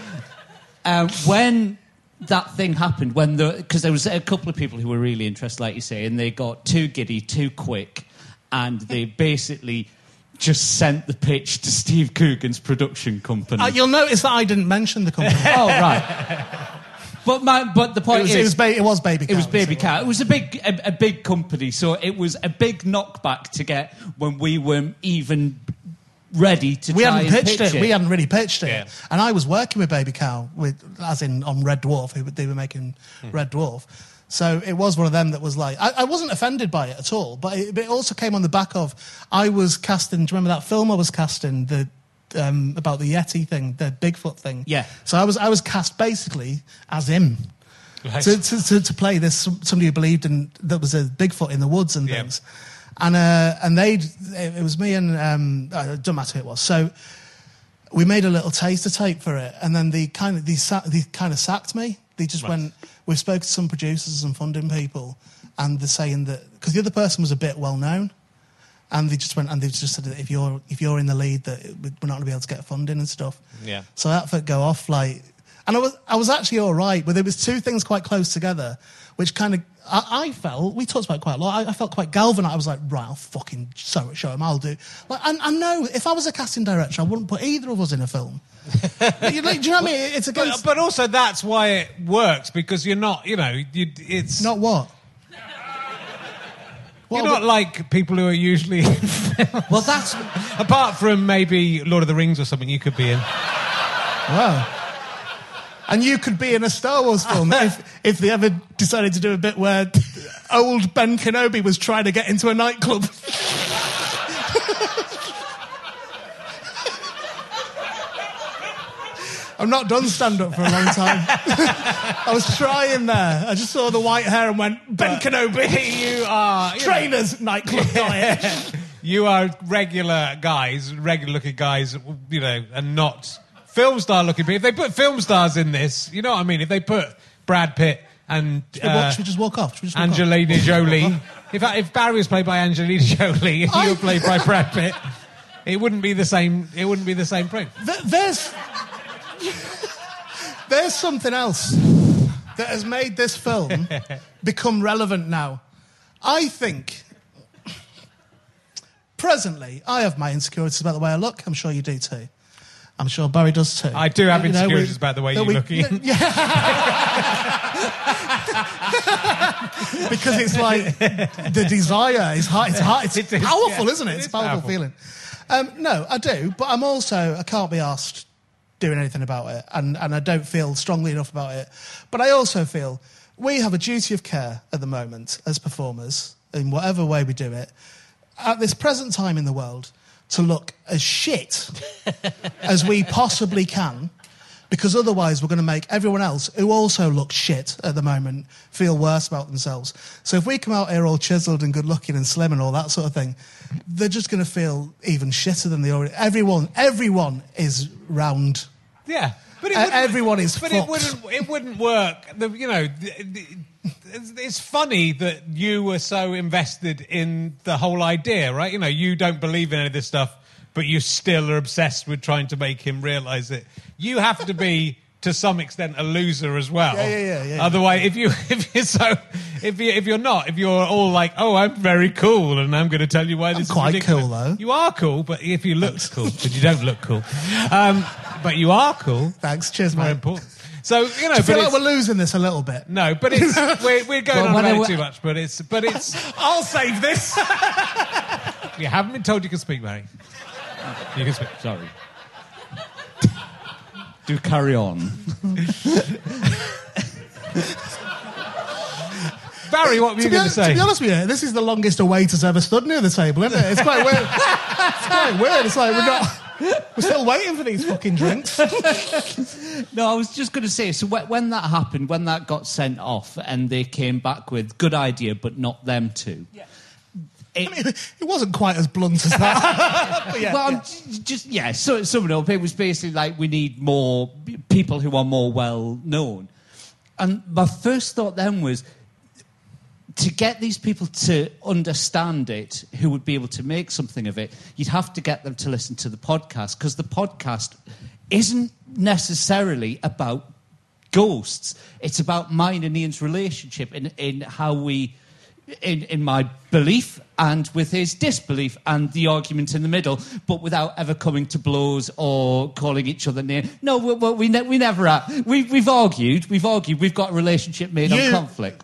When that thing happened, because there was a couple of people who were really interested, like you say, and they got too giddy, too quick, and they basically just sent the pitch to Steve Coogan's production company. You'll notice that I didn't mention the company. Oh, right. But the point it was Baby Cow. It was Baby Cow. It was a big company, so it was a big knockback to get when we weren't even ready to we try hadn't and pitched pitch it. We hadn't really pitched it. Yeah. And I was working with Baby Cow, as in on Red Dwarf. They were making Red Dwarf. So it was one of them that was like... I wasn't offended by it at all, but it also came on the back of... I was casting... Do you remember that film I was casting? About the Yeti thing, the Bigfoot thing? Yeah. So I was cast basically as him. Right. To play this, somebody who believed in... That was a Bigfoot in the woods and things. And it was me and it doesn't matter who it was. So we made a little taster tape for it, and then they kind of sacked me. They just went. We've spoken to some producers and funding people, and they're saying that because the other person was a bit well known, and they just went and they just said that if you're in the lead, that we're not going to be able to get funding and stuff. Yeah. So that would go off like, and I was actually all right, but there was two things quite close together, which kind of. I felt, we talked about it quite a lot, I felt quite galvanised. I was like, right, I'll fucking show him, I'll do. Like, I know, if I was a casting director, I wouldn't put either of us in a film. Do you know what I mean? It's against... But also that's why it works, because you're not, it's... Not what? You're not like people who are usually in films. Well, that's... Apart from maybe Lord of the Rings or something you could be in. Wow. And you could be in a Star Wars film if they ever decided to do a bit where old Ben Kenobi was trying to get into a nightclub. I've not done stand-up for a long time. I was trying there. I just saw the white hair and went, Ben Kenobi, you are... Trainers, nightclub diet. You are regular-looking guys, and not... film star looking people. If they put film stars in this, you know what I mean? If they put Brad Pitt and... should we just walk off? Angelina Jolie. If Barry was played by Angelina Jolie and you were played by Brad Pitt, it wouldn't be the same. It wouldn't be the same thing. There's something else that has made this film become relevant now. I think, presently, I have my insecurities about the way I look. I'm sure you do too. I'm sure Barry does too. I do have insecurities about the way you look. Because it's like the desire is hard. It's hard. It's powerful, yeah, isn't it? It's a powerful feeling. No, I do, but I can't be asked doing anything about it, and I don't feel strongly enough about it. But I also feel we have a duty of care at the moment as performers, in whatever way we do it, at this present time in the world, to look as shit as we possibly can, because otherwise we're going to make everyone else who also looks shit at the moment feel worse about themselves. So if we come out here all chiseled and good looking and slim and all that sort of thing, they're just going to feel even shitter than they already. Everyone is round. Yeah, but everyone is. But fucked. it wouldn't work. It's funny that you were so invested in the whole idea, right? You know, you don't believe in any of this stuff, but you still are obsessed with trying to make him realise it. You have to be, to some extent, a loser as well. Yeah. Otherwise, if you're all like, oh, I'm very cool, and I'm going to tell you why this is quite ridiculous. cool though. You are cool, but if you look cool, but you don't look cool. But you are cool. Thanks, cheers, More mate. important. So you know, I feel like we're losing this a little bit. No, but it's we're going on about it too much. But it's. I'll save this. You haven't been told you can speak, Barry. You can speak. Sorry. Do carry on. Barry, what were you going to say? To be honest with you, this is the longest a waiter's ever stood near the table, isn't it? It's quite weird. It's like we're still waiting for these fucking drinks. No, I was just going to say, so when that happened, when that got sent off and they came back with good idea, but not them two. Yeah. It wasn't quite as blunt as that. So summing up, it was basically like we need more people who are more well known. And my first thought then was, to get these people to understand it, who would be able to make something of it, you'd have to get them to listen to the podcast, because the podcast isn't necessarily about ghosts. It's about mine and Ian's relationship in how we... In my belief and with his disbelief and the argument in the middle, but without ever coming to blows or calling each other names. No, we never have. We've argued. We've got a relationship made on conflict.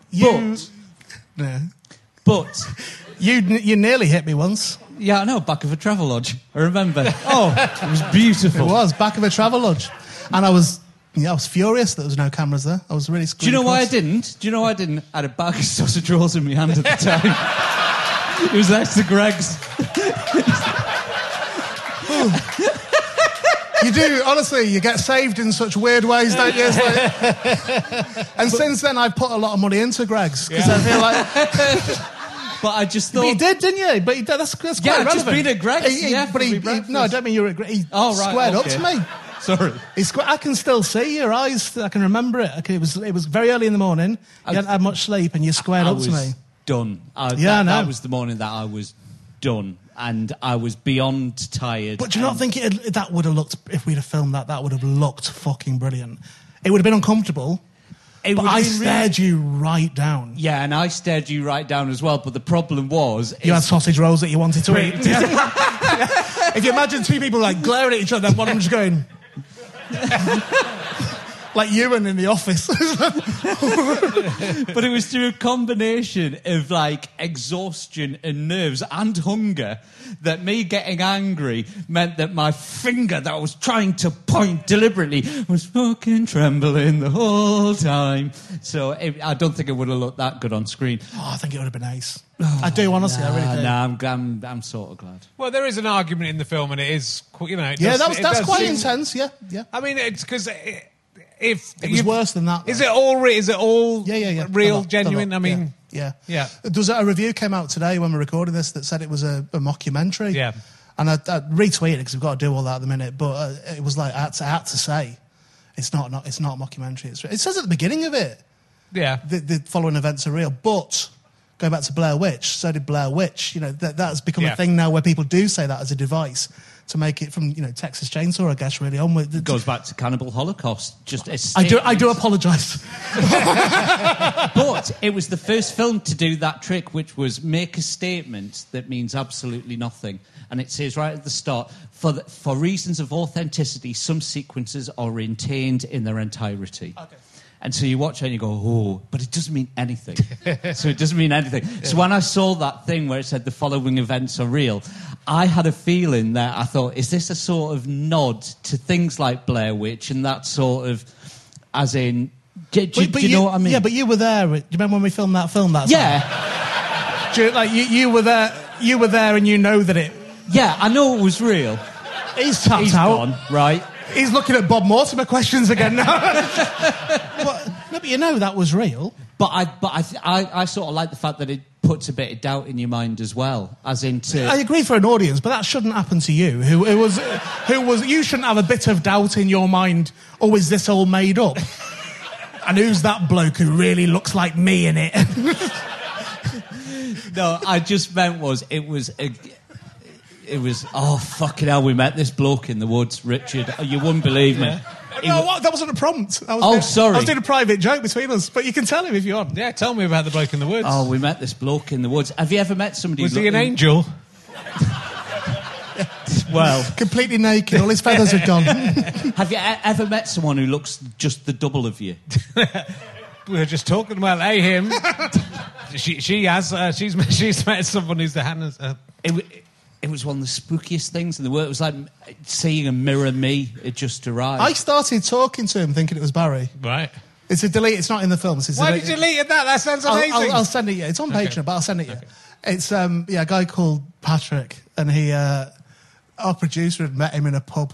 But you nearly hit me once. Yeah, I know, back of a travel lodge. I remember. Oh, it was beautiful. It was back of a travel lodge, and I was furious that there was no cameras there. I was really scared. Do you know why I didn't? I had a bag of sausage rolls in my hand at the time. It was next to Greg's. You do, honestly, you get saved in such weird ways, don't you? Since then, I've put a lot of money into Greg's, because I feel like... But I just thought... But you did, didn't you? But that's quite relevant. I've just been at Greg's. No, I don't mean you were at Greg's. He squared up to me. Sorry. I can still see your eyes. I can remember it. It was very early in the morning. You hadn't had much sleep, and you squared up to me. Done. That was the morning that I was done, and I was beyond tired. But do you not think that would have looked, if we'd have filmed that would have looked fucking brilliant? It would have been uncomfortable. But I stared you right down. Yeah, and I stared you right down as well. But the problem was... You had sausage rolls that you wanted to eat. If you imagine two people like glaring at each other, then one of them just going... like Ewan in The Office. But it was through a combination of like exhaustion and nerves and hunger that me getting angry meant that my finger that I was trying to point deliberately was fucking trembling the whole time. So I don't think it would have looked that good on screen. Oh, I think it would have been nice. I do, honestly. I really do. I'm sort of glad. Well, there is an argument in the film, and it is, that's quite intense. Yeah. I mean, it's because if it was worse than that, though. Is it all real, genuine? I mean, yeah. There was a review came out today when we're recording this that said it was a mockumentary. Yeah, and I retweeted it because we've got to do all that at the minute. But it was like I had to say, it's not a mockumentary. It says at the beginning of it, the following events are real, but. Going back to Blair Witch, so did Blair Witch. You know, that's become a thing now where people do say that as a device to make it from, Texas Chainsaw, I guess, really on with. It goes back to Cannibal Holocaust. Just I do apologise. But it was the first film to do that trick, which was make a statement that means absolutely nothing. And it says right at the start, for reasons of authenticity, some sequences are retained in their entirety. Okay. And so you watch it and you go, oh, but it doesn't mean anything. So it doesn't mean anything. Yeah. So when I saw that thing where it said the following events are real, I had a feeling that I thought, is this a sort of nod to things like Blair Witch and that sort of, as in, do you know what I mean? Yeah, but you were there. Do you remember when we filmed that film? Yeah. You were there. You were there, and you know that it. Yeah, I know it was real. He's tapped out. Gone, right? He's looking at Bob Mortimer questions again now. But that was real. But I sort of like the fact that it puts a bit of doubt in your mind as well, as into. I agree for an audience, but that shouldn't happen to you. Who was? You shouldn't have a bit of doubt in your mind. Oh, is this all made up? And who's that bloke who really looks like me in it? No, I just meant it was, oh, fucking hell, we met this bloke in the woods, Richard. You wouldn't believe me. No, that wasn't a prompt. Sorry. I was doing a private joke between us, but you can tell him if you want. Yeah, tell me about the bloke in the woods. Oh, we met this bloke in the woods. Have you ever met somebody... Was he an angel? Well... Completely naked, all his feathers are gone. Have you ever met someone who looks just the double of you? We were just talking about him. She has. She's met someone who's the Hannah's. It was one of the spookiest things in the world. It was like seeing a mirror me. It just arrived. I started talking to him thinking it was Barry. Right. It's a delete. It's not in the film. Why did you delete that? That sounds amazing. I'll send it you. It's on Patreon, but I'll send it you. It's a guy called Patrick, and he, our producer had met him in a pub.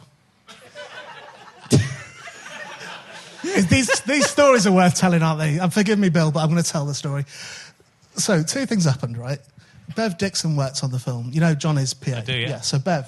These stories are worth telling, aren't they? Forgive me, Bill, but I'm going to tell the story. So, two things happened, right? Bev Dixon worked on the film. You know Johnny's PA? I do, yeah. Yeah, so Bev...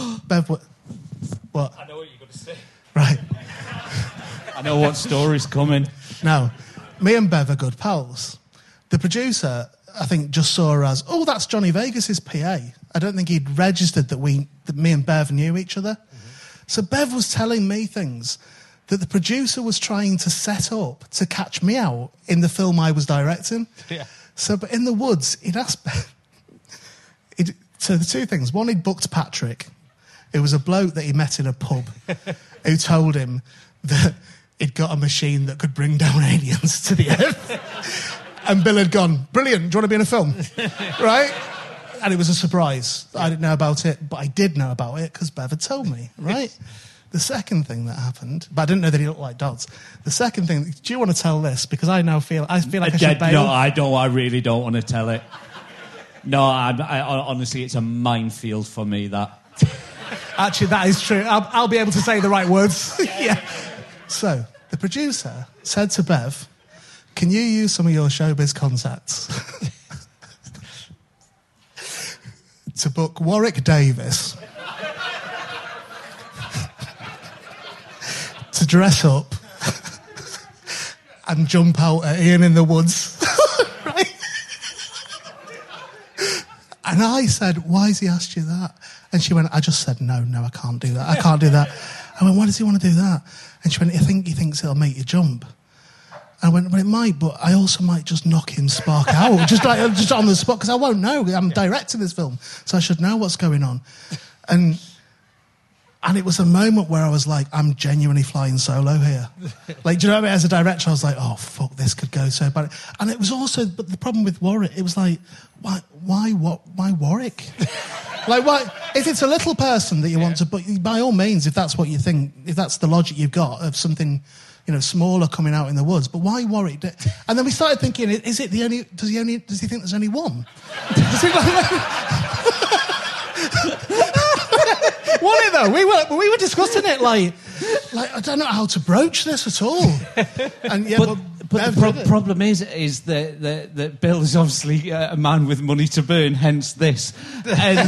what? I know what you're going to say. Right. I know what story's coming. No, me and Bev are good pals. The producer, I think, just saw her as, oh, that's Johnny Vegas's PA. I don't think he'd registered that me and Bev knew each other. Mm-hmm. So Bev was telling me things that the producer was trying to set up to catch me out in the film I was directing. Yeah. So, but in the woods, he'd asked Bev... So the two things. One, he'd booked Patrick. It was a bloke that he met in a pub who told him that he'd got a machine that could bring down aliens to the Earth. And Bill had gone, brilliant, do you want to be in a film? Right? And it was a surprise. I didn't know about it, but I did know about it because Bev had told me, right? The second thing that happened, but I didn't know that he looked like Dodds. The second thing, do you want to tell this? Because I feel like I should bail. No, I don't. I really don't want to tell it. No, I honestly, it's a minefield for me, that. Actually, that is true. I'll be able to say the right words. Yeah. So, the producer said to Bev, can you use some of your showbiz contacts to book Warwick Davis to dress up and jump out at Ian in the woods? Right? And I said, why has he asked you that? And she went, I just said, no, I can't do that. I can't do that. I went, why does he want to do that? And she went, I think he thinks it'll make you jump. And I went, well, it might, but I also might just knock him spark out, just on the spot, because I won't know. I'm directing this film, so I should know what's going on. And it was a moment where I was like, I'm genuinely flying solo here. Like, do you know what I mean? As a director, I was like, oh, fuck, this could go so bad. And it was also, but the problem with Warwick, it was like, why Warwick? Like, why? If it's a little person that you want to, but by all means, if that's what you think, if that's the logic you've got of something, smaller coming out in the woods, but why Warwick? And then we started thinking, is it the only? Does he think there's only one? Does he Was it though? We were discussing it like I don't know how to broach this at all. And yeah, but the problem is that Bill is obviously a man with money to burn, hence this, and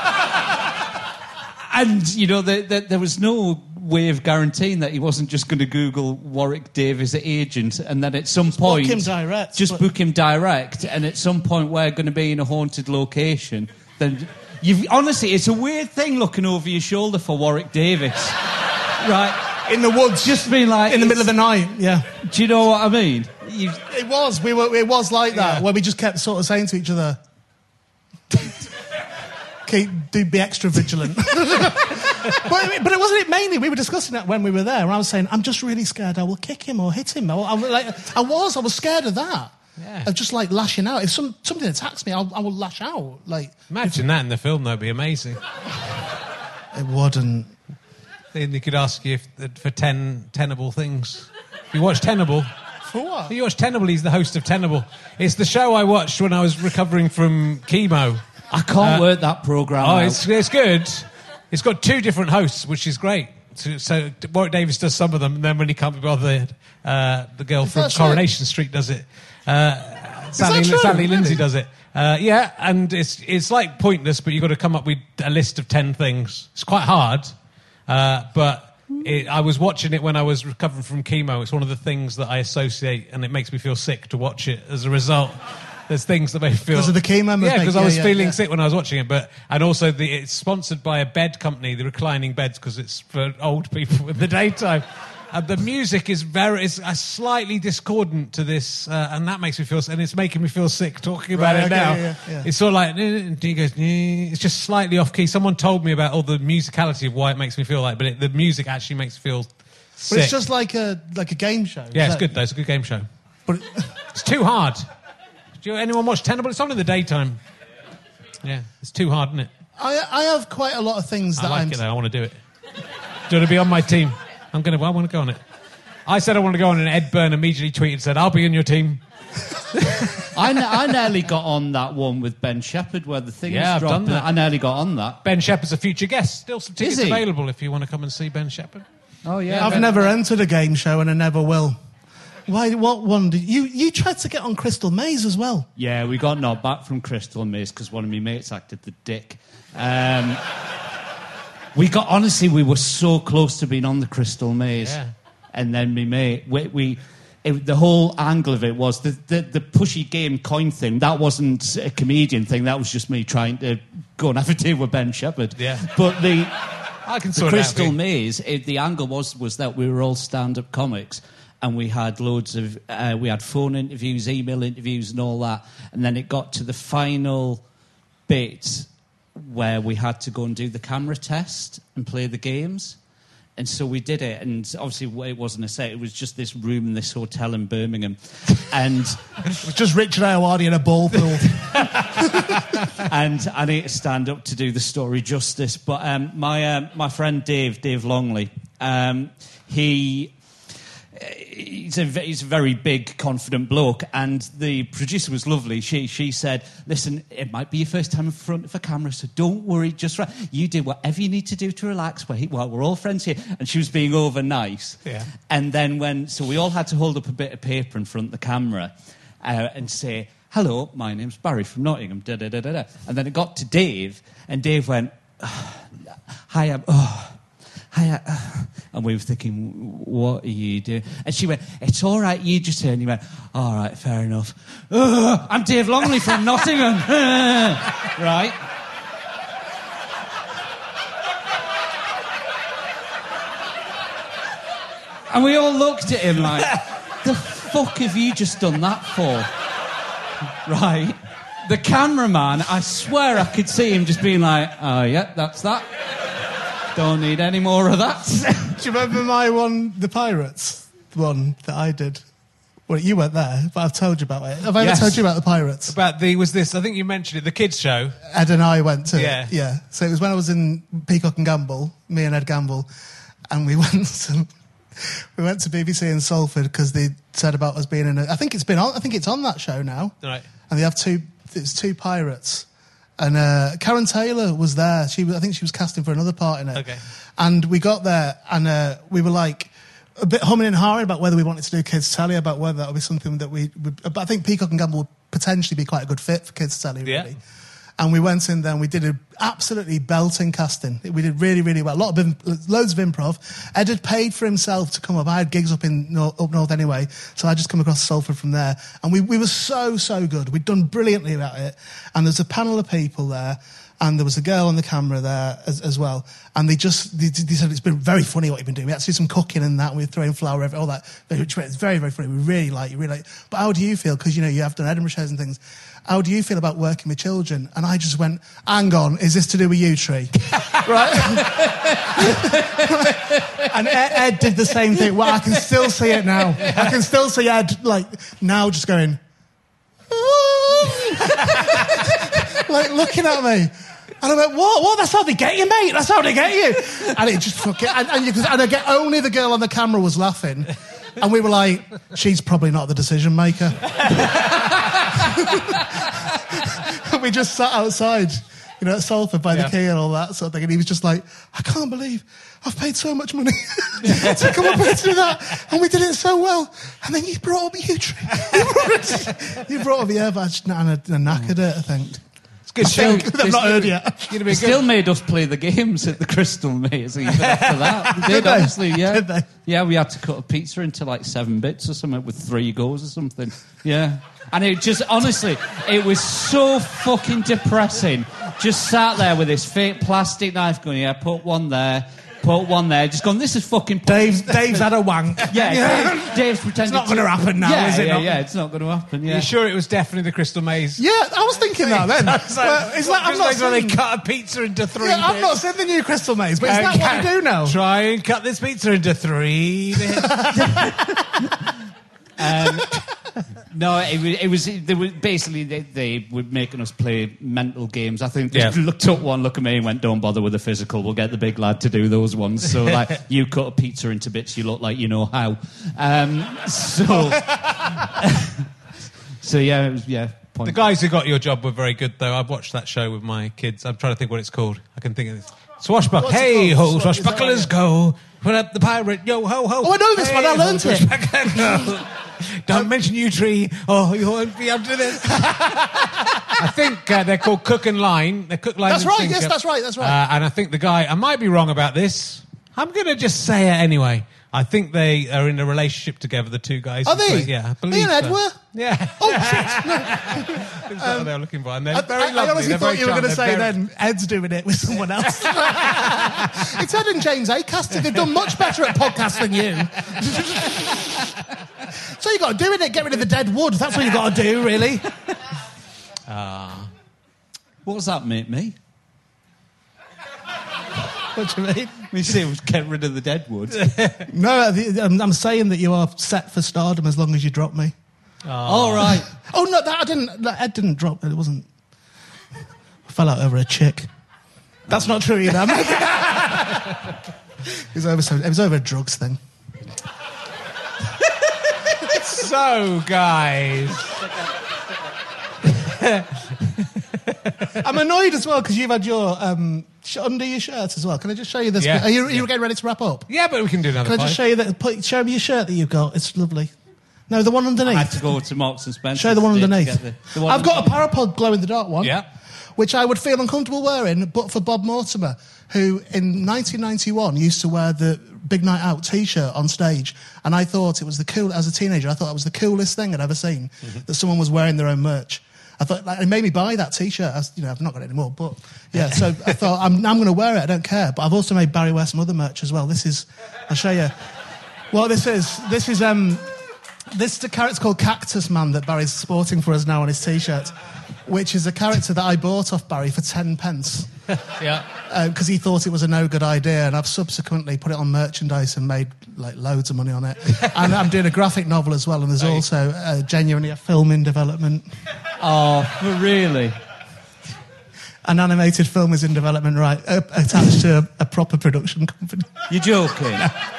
there was no way of guaranteeing that he wasn't just going to Google Warwick Davis agent, and then at some point book him direct. Book him direct, and at some point we're going to be in a haunted location. Then Honestly, it's a weird thing looking over your shoulder for Warwick Davis. Right. In the woods. Just being like... In the middle of the night, yeah. Do you know what I mean? It was. It was like that, where we just kept sort of saying to each other, be extra vigilant. but it wasn't it mainly. We were discussing that when we were there, and I was saying, I'm just really scared I will kick him or hit him. I was scared of that. Yeah. Of just like lashing out. If something attacks me, I will lash out. Like, imagine that in the film, though, it'd be amazing. It wouldn't. Then they could ask you for 10 Tenable things. You watch Tenable? For what? You watch Tenable, he's the host of Tenable. It's the show I watched when I was recovering from chemo. I can't work that programme out. It's good. It's got 2 different hosts, which is great. So Warwick Davis does some of them, and then when he can't be bothered, the girl from Coronation Street does it. Sally Lindsay does it. Yeah, and it's like pointless, but you've got to come up with a list of 10 things. It's quite hard, but I was watching it when I was recovering from chemo. It's one of the things that I associate, and it makes me feel sick to watch it as a result. There's things that make me feel... Because of the chemo? Yeah, because I was feeling sick when I was watching it. And also, it's sponsored by a bed company, the reclining beds, because it's for old people in the daytime. And the music is slightly discordant to this, and that makes me feel... And it's making me feel sick talking about it now. Yeah. It's sort of like... He goes, it's just slightly off-key. Someone told me about all the musicality of why it makes me feel like... But the music actually makes me feel sick. But it's just like a game show. Yeah, it's good, though. It's a good game show. But it's too hard. Do anyone watch Tenable? It's on in the daytime. Yeah, it's too hard, isn't it? I have quite a lot of things that I like it, though. I want to do it. Do you want to be on my team? I want to go on it. I said I want to go on, and Ed Byrne immediately tweeted and said, I'll be in your team. I nearly got on that one with Ben Shepherd where the thing was I've dropping. done that. I nearly got on that. Ben Shepherd's a future guest. Still some tickets available if you want to come and see Ben Shepherd. Oh, yeah. I've never entered a game show, and I never will. Why? What one did you tried to get on Crystal Maze as well? Yeah, we got knocked back from Crystal Maze because one of my mates acted the dick. We were so close to being on the Crystal Maze, and then my mate, the whole angle of it was the pushy game coin thing. That wasn't a comedian thing. That was just me trying to go and have a deal with Ben Shepherd. Yeah, but the Crystal Maze, the angle was that we were all stand-up comics. And we had loads of... we had phone interviews, email interviews and all that. And then it got to the final bit where we had to go and do the camera test and play the games. And so we did it. And obviously it wasn't a set. It was just this room in this hotel in Birmingham. And... it was just Richard Ayoade in a ball pool. And I need to stand up to do the story justice. But my friend Dave Longley, he's a very big, confident bloke, and the producer was lovely. She said, listen, it might be your first time in front of a camera, so don't worry, you do whatever you need to do to relax. We're all friends here. And she was being over nice. Yeah. And then so we all had to hold up a bit of paper in front of the camera and say, hello, my name's Barry from Nottingham, da-da-da-da-da. And then it got to Dave, and Dave went, hi, and we were thinking, what are you doing? And she went, it's all right, you just heard. And he went, all right, fair enough. I'm Dave Longley from Nottingham. Right? And we all looked at him like, the fuck have you just done that for? Right? The cameraman, I swear I could see him just being like, oh, yeah, that's that. Don't need any more of that. Do you remember my one, the Pirates one that I did? Well, you weren't there, but I've told you about it. Have I ever told you about the Pirates? I think you mentioned it, the kids' show. Ed and I went to it. Yeah. So it was when I was in Peacock and Gamble, me and Ed Gamble, and we went to BBC in Salford because they said about us being in I think it's on that show now. Right. And they have two pirates. And Karen Taylor was there. I think she was casting for another part in it. Okay. And we got there, and we were like a bit humming and hawing about whether we wanted to do kids' telly, about whether that would be something that we would. But I think Peacock and Gamble would potentially be quite a good fit for kids' telly, really. Yeah. And we went in there and we did an absolutely belting casting. We did really, really well. Loads of improv. Ed had paid for himself to come up. I had gigs up north anyway, so I just come across Salford from there. And we were so good. We'd done brilliantly about it. And there's a panel of people there. and there was a girl on the camera there as well. And they said it's been very funny what you've been doing. We had to do some cooking and that. And we were throwing flour over all that. It's very, very funny. We really like it. But how do you feel? Because you have done Edinburgh shows and things. How do you feel about working with children? And I just went, hang on, is this to do with you, Tree? Right? And Ed did the same thing. Well, I can still see it now. I can still see Ed now just going, like looking at me. And I went, what? That's how they get you, mate. That's how they get you. And it just fucking... And only the girl on the camera was laughing. And we were like, she's probably not the decision maker. We just sat outside, at Salford by the quay and all that sort of thing. And he was just like, I can't believe I've paid so much money to come up here to do that. And we did it so well. And then you brought up you brought up the air badge and I knackered it, I think. Good show. I've not heard yet. They still made us play the games at the Crystal Maze even after that. They did, honestly, yeah. Did they? Yeah, we had to cut a pizza into 7 bits or something with 3 goes or something. Yeah. And it just, honestly, it was so fucking depressing. Just sat there with this fake plastic knife going, put one there, just going, this is fucking... Dave's had a wank. Yeah, Dave's pretending... It's not going to happen now, is it? Yeah, it's not going to happen, yeah. Are you sure it was definitely the Crystal Maze? Yeah, I was thinking that then. I'm not sure they cut a pizza into 3 bits. I've not seen the new Crystal Maze, but is that what they do now? Try and cut this pizza into 3 bits. No, it was they were basically they were making us play mental games. I think they took one look at me and went, "Don't bother with the physical. We'll get the big lad to do those ones." So you cut a pizza into bits, you look like you know how. So yeah, it was point. The guys who got your job were very good, though. I've watched that show with my kids. I'm trying to think what it's called. I can think of it. Swashbuckler. Hey ho, swashbucklers go. Put up the pirate, yo ho ho. Oh, I know this one. I learned it. No. Don't mention you, Tree. Oh, you won't be able to do this. I think they're called Cook and Line. They're Cook, Line. That's and right. Sinker. Yes, that's right. That's right. And I think the guy. I might be wrong about this. I'm going to just say it anyway. I think they are in a relationship together, the two guys. Are they? Yeah, I believe Ian Ed so. were? Yeah. Oh, shit. No. That's what they were looking for. And they're very lovely. I honestly they're thought you were going to say very... then Ed's doing it with someone else. It's Ed and James Acaster. They've done much better at podcasts than you. So you got to do it. Get rid of the dead wood. That's what you got to do, really. What does that make me? What do you mean? We say it was get rid of the dead wood. No, I'm saying that you are set for stardom as long as you drop me. All right. Oh no, Ed didn't drop. It wasn't. I fell out over a chick. That's not true, It was over a drugs thing. So, guys. I'm annoyed as well because you've had your under your shirt as well. Can I just show you this? Yeah. Are you getting ready to wrap up? Yeah, but we can do another. Can I just show you that? Show me your shirt that you've got. It's lovely. No, the one underneath. I had to go to Marks and Spencer. Show the one underneath. The one I've got a Parapod glow in the dark one. Yeah. Which I would feel uncomfortable wearing, but for Bob Mortimer, who in 1991 used to wear the Big Night Out T-shirt on stage, and I thought it was as a teenager, I thought it was the coolest thing I'd ever seen, that someone was wearing their own merch. I thought, it made me buy that T-shirt. I've not got it anymore, but yeah. So I thought, I'm going to wear it. I don't care. But I've also made Barry wear some other merch as well. I'll show you what this is. This is the character called Cactus Man that Barry's sporting for us now on his T-shirt, which is a character that I bought off Barry for 10 pence. Yeah. Because he thought it was a no good idea, and I've subsequently put it on merchandise and made loads of money on it. And I'm doing a graphic novel as well, and there's also genuinely a film in development. Oh, really? An animated film is in development, right? Attached to a proper production company. You're joking?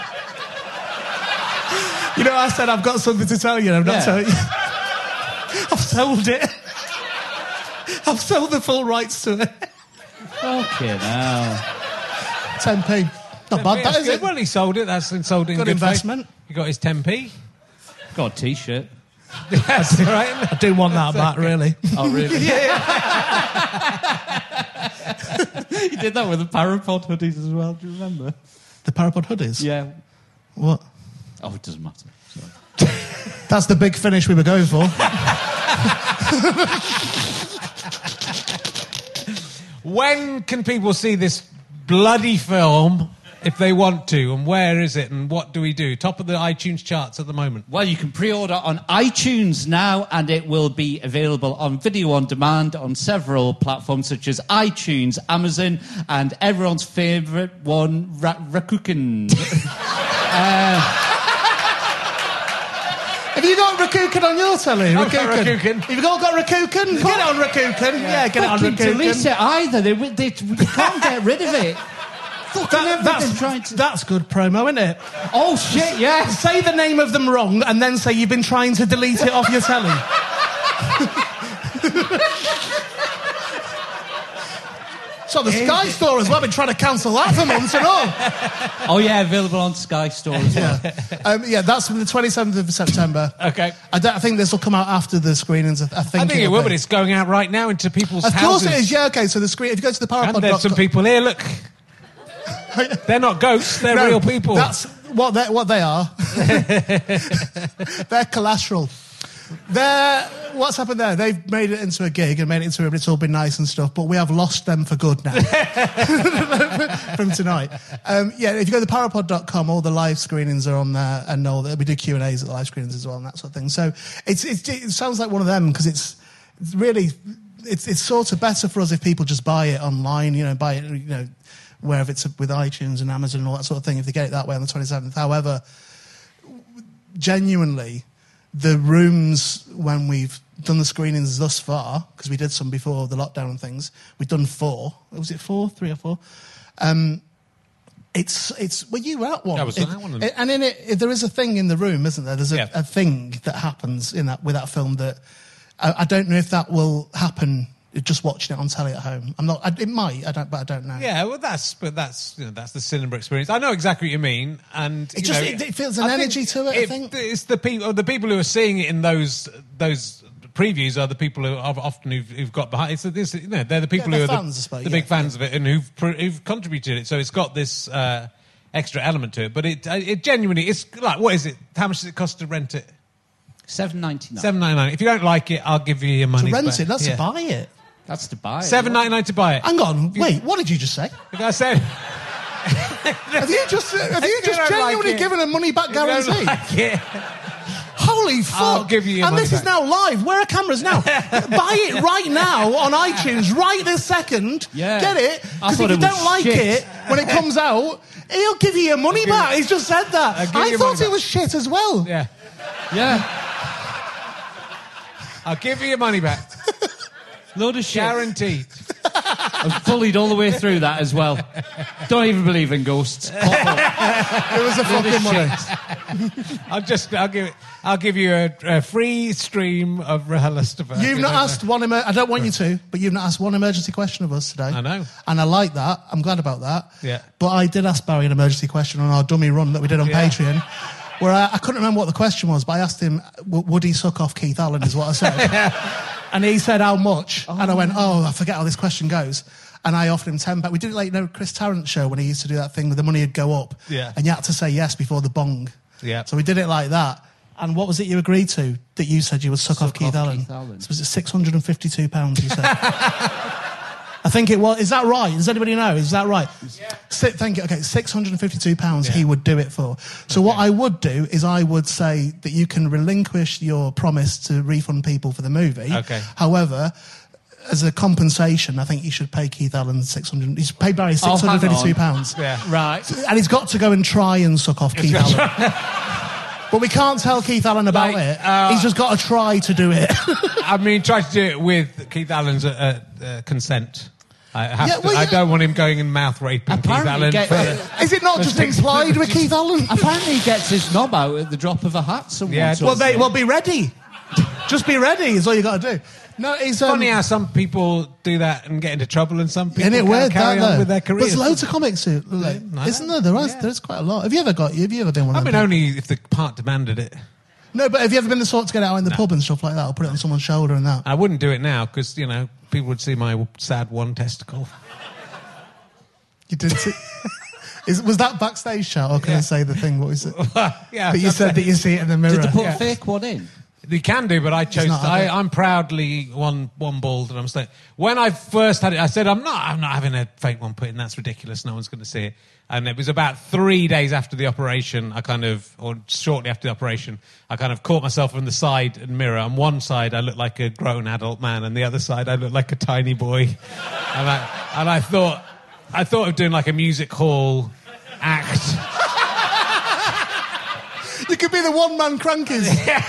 I said I've got something to tell you, and I'm not telling you. I've sold it. I've sold the full rights to it. Okay, now. 10p. Not bad, that is it? Well, he sold it. That's sold in good investment. He got his 10p. Got a T-shirt. That's right. I do want that back, really. Oh, really? Yeah. You did that with the Parapod hoodies as well. Do you remember? The Parapod hoodies? Yeah. What? Oh, it doesn't matter. Sorry. That's the big finish we were going for. When can people see this bloody film if they want to? And where is it? And what do we do? Top of the iTunes charts at the moment. Well, you can pre-order on iTunes now, and it will be available on video on demand on several platforms such as iTunes, Amazon, and everyone's favourite one, Rakuten. Have you got Rakuten on your telly? Rakuten. Have you all got Rakuten? Get it on Rakuten. Yeah, get it on Fucking Rakuten. delete it either. You can't get rid of it. That's good promo, isn't it? Oh, shit, yeah. Say the name of them wrong and then say you've been trying to delete it off your telly. So the Sky Store as well, I've been trying to cancel that for months and all. Oh, yeah, available on Sky Store as well. Yeah, that's the 27th of September. Okay. I think this will come out after the screenings. I think it will, but it's going out right now into people's houses. Of course it is, yeah, okay. So the screen, if you go to the Parapod... And there's some people here, look. They're not ghosts, they're real people. That's what they are. They're collateral. What's happened there? They've made it into a gig and made it into it's all been nice and stuff, but we have lost them for good now from tonight. If you go to parapod.com, all the live screenings are on there, and we do Q&As at the live screenings as well and that sort of thing. So it sounds like one of them because it's really it's sort of better for us if people just buy it online, buy it, wherever it's with iTunes and Amazon and all that sort of thing, if they get it that way on the 27th. However, genuinely, the rooms, when we've done the screenings thus far, because we did some before the lockdown and things, we've done 4. Was it 4? 3 or 4? Well, you were at one. I was at one. And in it, there is a thing in the room, isn't there? There's a thing that happens with that film that I don't know if that will happen just watching it on telly at home. It might. I don't know. Yeah, well, that's the cinema experience. I know exactly what you mean, and it feels an energy to it. I think it's the people who are seeing it in those previews are the people who are often who've got behind. They're the people who are fans, the big fans of it and who've contributed it. So it's got this extra element to it. But it genuinely, it's like, what is it? How much does it cost to rent it? $7.99. $7.99. If you don't like it, I'll give you your money. To rent it, that's to buy it. That's to buy it. $7.99 to buy it. Hang on, wait. What did you just say? I said. Have you just genuinely given a money back guarantee? Holy fuck! I'll give you your and money this is back. now live. Where are cameras now? Buy it right now on iTunes, right this second. Yeah. Get it? Because if you don't like it when it comes out, he'll give you your money back. He's just said that. I thought it was shit as well. Yeah. I'll give you your money back. Load of shit. Guaranteed. I've bullied all the way through that as well. Don't even believe in ghosts. It was a fucking money. I'll give you a free stream of RHLSTP. You've not asked one. I don't want you to, but you've not asked one emergency question of us today. I know, and I like that. I'm glad about that. Yeah. But I did ask Barry an emergency question on our dummy run that we did on Patreon. Where I couldn't remember what the question was, but I asked him, would he suck off Keith Allen, is what I said. And he said, how much? Oh. And I went, I forget how this question goes. And I offered him £10. We did it like, Chris Tarrant's show when he used to do that thing where the money would go up. Yeah. And you had to say yes before the bong. Yeah. So we did it like that. And what was it you agreed to that you said you would suck off Keith Allen? So was it £652 you said? I think it was. Is that right? Does anybody know? Is that right? Yeah. Thank you. Okay, £652 he would do it for. So what I would do is I would say that you can relinquish your promise to refund people for the movie. Okay. However, as a compensation, I think you should pay Keith Allen £600. You should pay Barry £652. Yeah. Right. And he's got to go and try and suck off Keith Allen. But we can't tell Keith Allen about it. He's just got to try to do it. I mean, try to do it with Keith Allen's consent. I don't want him going and mouth raping Keith Allen. Is it not just implied with Keith Allen? Apparently he gets his knob out at the drop of a hat. Well, be ready. Just be ready is all you got to do. No, it's funny how some people do that and get into trouble, and some people Isn't it weird, carry on with their careers. There's loads of comics who, isn't there? There's quite a lot. Have you ever been one of them? I mean, only if the part demanded it. No, but have you ever been the sort to get out in the pub and stuff like that, or put it on someone's shoulder and that? I wouldn't do it now because people would see my sad one testicle. You did. Was that backstage chat, or can I say the thing? What was it? Yeah. But you said that you see it in the mirror. Did they put a fake one in? You can do, but I chose. not having it. I'm proudly one bald, and I'm staying. When I first had it, I said, "I'm not having a fake one put in. That's ridiculous. No one's going to see it." And it was about 3 days after the operation, or shortly after the operation, I kind of caught myself on the side and mirror. On one side, I looked like a grown adult man, and the other side, I looked like a tiny boy. and I thought of doing like a music hall act. You could be the one-man Crankies.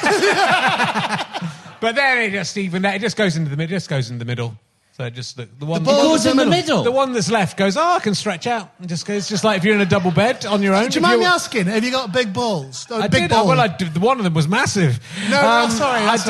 But then it just goes into the middle. It just goes in the middle. So just the one ball goes in the middle. The one that's left goes. Oh, I can stretch out. And just goes. It's just like if you're in a double bed on your own. Do you mind me asking? Have you got big balls? I big did. ball? Well, one of them was massive. No, sorry. I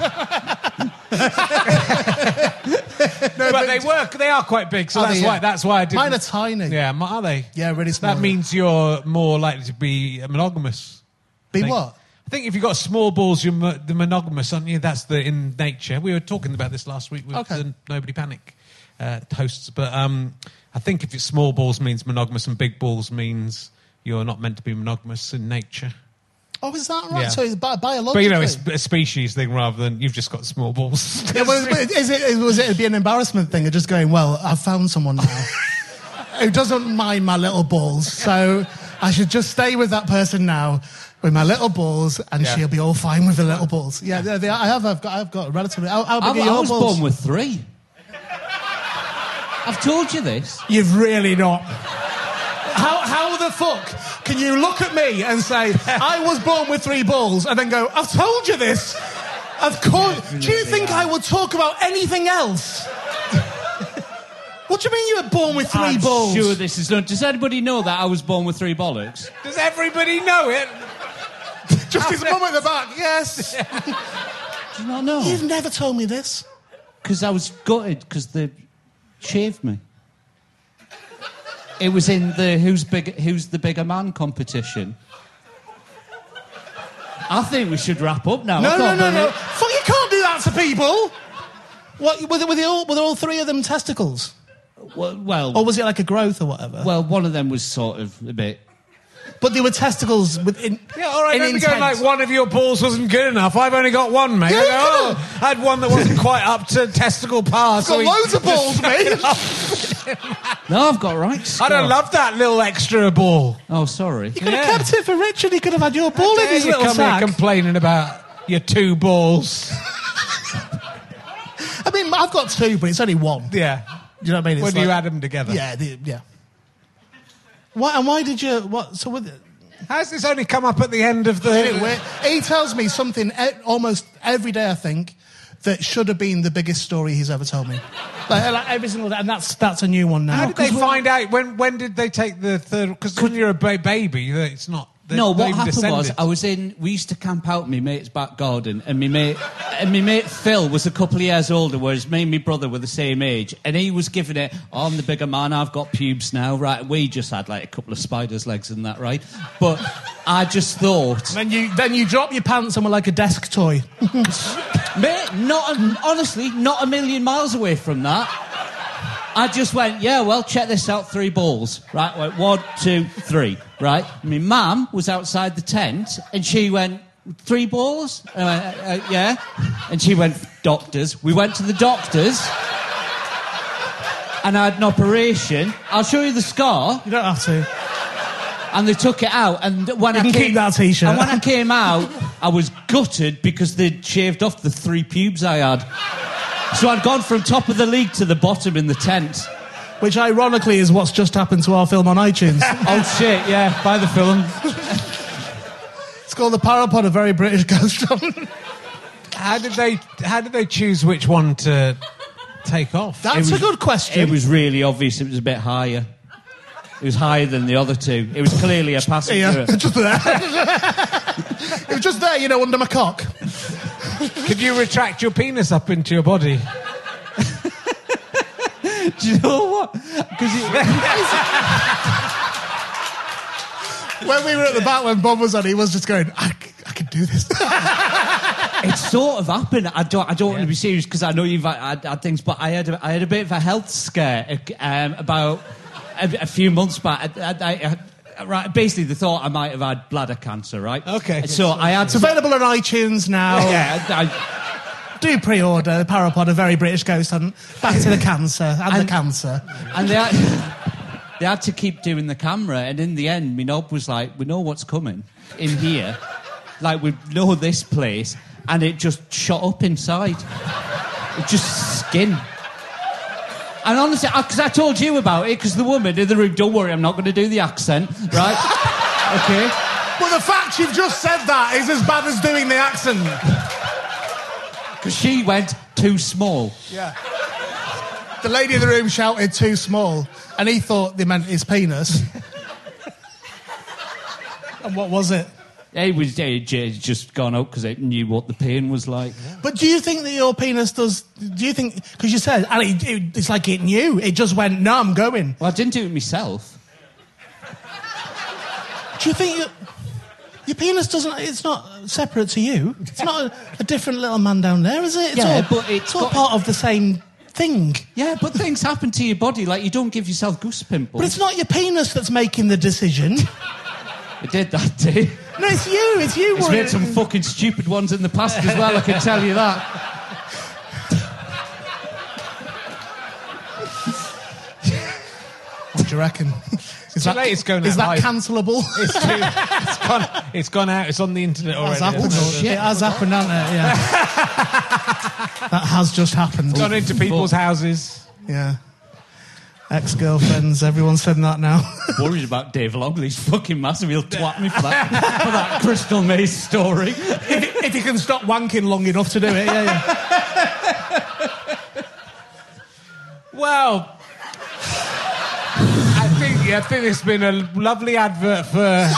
did. No, but they are quite big. So that's why I did. Mine are tiny. Yeah, are they? Yeah, really small. That means you're more likely to be monogamous. Be what? I think if you've got small balls, you're the monogamous, aren't you? That's in nature. We were talking about this last week with the Nobody Panic hosts. But I think if it's small balls means monogamous and big balls means you're not meant to be monogamous in nature. Oh, is that right? Yeah. So it's biologically. But, you know, it's a species thing rather than you've just got small balls. Yeah, was it be an embarrassment thing of just going, well, I've found someone now who doesn't mind my little balls, so I should just stay with that person now with my little balls, and she'll be all fine with the little balls. Yeah, I've got relatively. How big are your balls? I was born with 3. I've told you this. You've really not. How the fuck can you look at me and say I was born with 3 balls, and then go, I've told you this? Of course. Do you think I would talk about anything else? What do you mean you were born with 3 balls? Sure, this is not. Does anybody know that I was born with 3 bollocks? Does everybody know it? Just his mum at the back, yes. Do you not know? You've never told me this. Because I was gutted because they shaved me. It was in the Who's the Bigger Man competition. I think we should wrap up now. No. Fuck, you can't do that to people. What were they all 3 of them testicles? Well, or was it like a growth or whatever? Well, one of them was sort of a bit. But they were testicles within. Yeah, all right. Don't be going like one of your balls wasn't good enough. I've only got one, mate. Yeah, I had one that wasn't quite up to testicle par. I've got loads of balls, mate. No, I've got right. I'd have loved that little extra ball. Oh, sorry. You could have kept it for Richard. He could have had your ball in his little come sack. Here complaining about your 2 balls. I mean, I've got 2, but it's only 1. Yeah. Do you know what I mean? When you add them together. Yeah, yeah. Why did you... What? So with it... How's this only come up at the end of the... He tells me something almost every day, I think, that should have been the biggest story he's ever told me. like every single day, and that's a new one now. How did they find out? When did they take the third... Because when you're a baby, it's not... No, what happened was we used to camp out in my mate's back garden, and my mate Phil was a couple of years older, whereas me and my brother were the same age, and he was giving it, I'm the bigger man, I've got pubes now, right? We just had like a couple of spider's legs and that, right? But I just thought... Then you drop your pants and were like a desk toy. Mate, honestly, not a million miles away from that. I just went, yeah, well, check this out, 3 balls. Right, went 1, 2, 3, right? My mum was outside the tent, and she went, 3 balls? And I went, yeah. And she went, doctors. We went to the doctors, and I had an operation. I'll show you the scar. You don't have to. And they took it out, and when you can keep that T-shirt. And when I came out, I was gutted because they'd shaved off the 3 pubes I had. So I'd gone from top of the league to the bottom in the tent. Which, ironically, is what's just happened to our film on iTunes. Oh, shit, yeah, buy the film. It's called The Parapod, a very British ghost film. How did they choose which one to take off? That's a good question. It was really obvious it was a bit higher. It was higher than the other 2. It was clearly a passenger. Yeah, just there. It was just there, under my cock. Could you retract your penis up into your body? Do you know what? Because when we were at the back, when Bob was on, he was just going, I could do this. It sort of happened. I don't want to be serious because I know you've had things, but I had a bit of a health scare about a few months back. Right, basically, they thought I might have had bladder cancer, right? Okay. So I had It's available on iTunes now. Do pre-order Parapod, a very British ghost hunt. Back to the cancer and the cancer. And they had to keep doing the camera, and in the end, my knob was like, we know what's coming in here. Like, we know this place, and it just shot up inside. It just skin. And honestly, because I told you about it, because the woman in the room, don't worry, I'm not going to do the accent, right? Okay. But the fact you've just said that is as bad as doing the accent. Because she went too small. Yeah. The lady in the room shouted too small, and he thought they meant his penis. And what was it? It just gone up because it knew what the pain was like. But do you think that your penis does... Do you think... Because you said, and it's like it knew. It just went, no, I'm going. Well, I didn't do it myself. Do you think your penis doesn't... It's not separate to you? It's not a different little man down there, is it? It's all part of the same thing. Yeah, but things happen to your body. Like, you don't give yourself goose pimples. But it's not your penis that's making the decision. It did that day. No, it's you. It's you. It's made some fucking stupid ones in the past as well, I can tell you that. What do you reckon? Is that cancelable? It's gone out. It's on the internet already. It has happened, hasn't it? Yeah. That has just happened. It's gone into people's houses. Yeah. Ex-girlfriends, everyone's saying that now. Worried about Dave Longley. He's fucking massive. He'll twat me for that Crystal Maze story. If he can stop wanking long enough to do it, yeah. Well, I think it's been a lovely advert for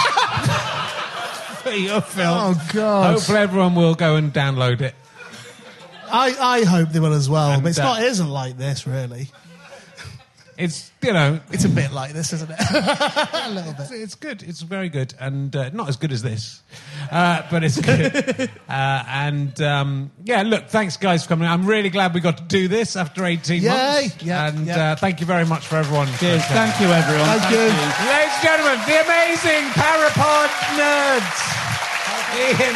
your film. Oh, God. Hopefully everyone will go and download it. I hope they will as well, but it isn't like this, really. It's, it's a bit like this, isn't it? A little bit. It's good. It's very good. And not as good as this, but it's good. Look, thanks, guys, for coming. I'm really glad we got to do this after 18 months. Thank you very much for everyone. Cheers. Thank you, everyone. Thank you. Ladies and gentlemen, the amazing Parapod nerds. Ian.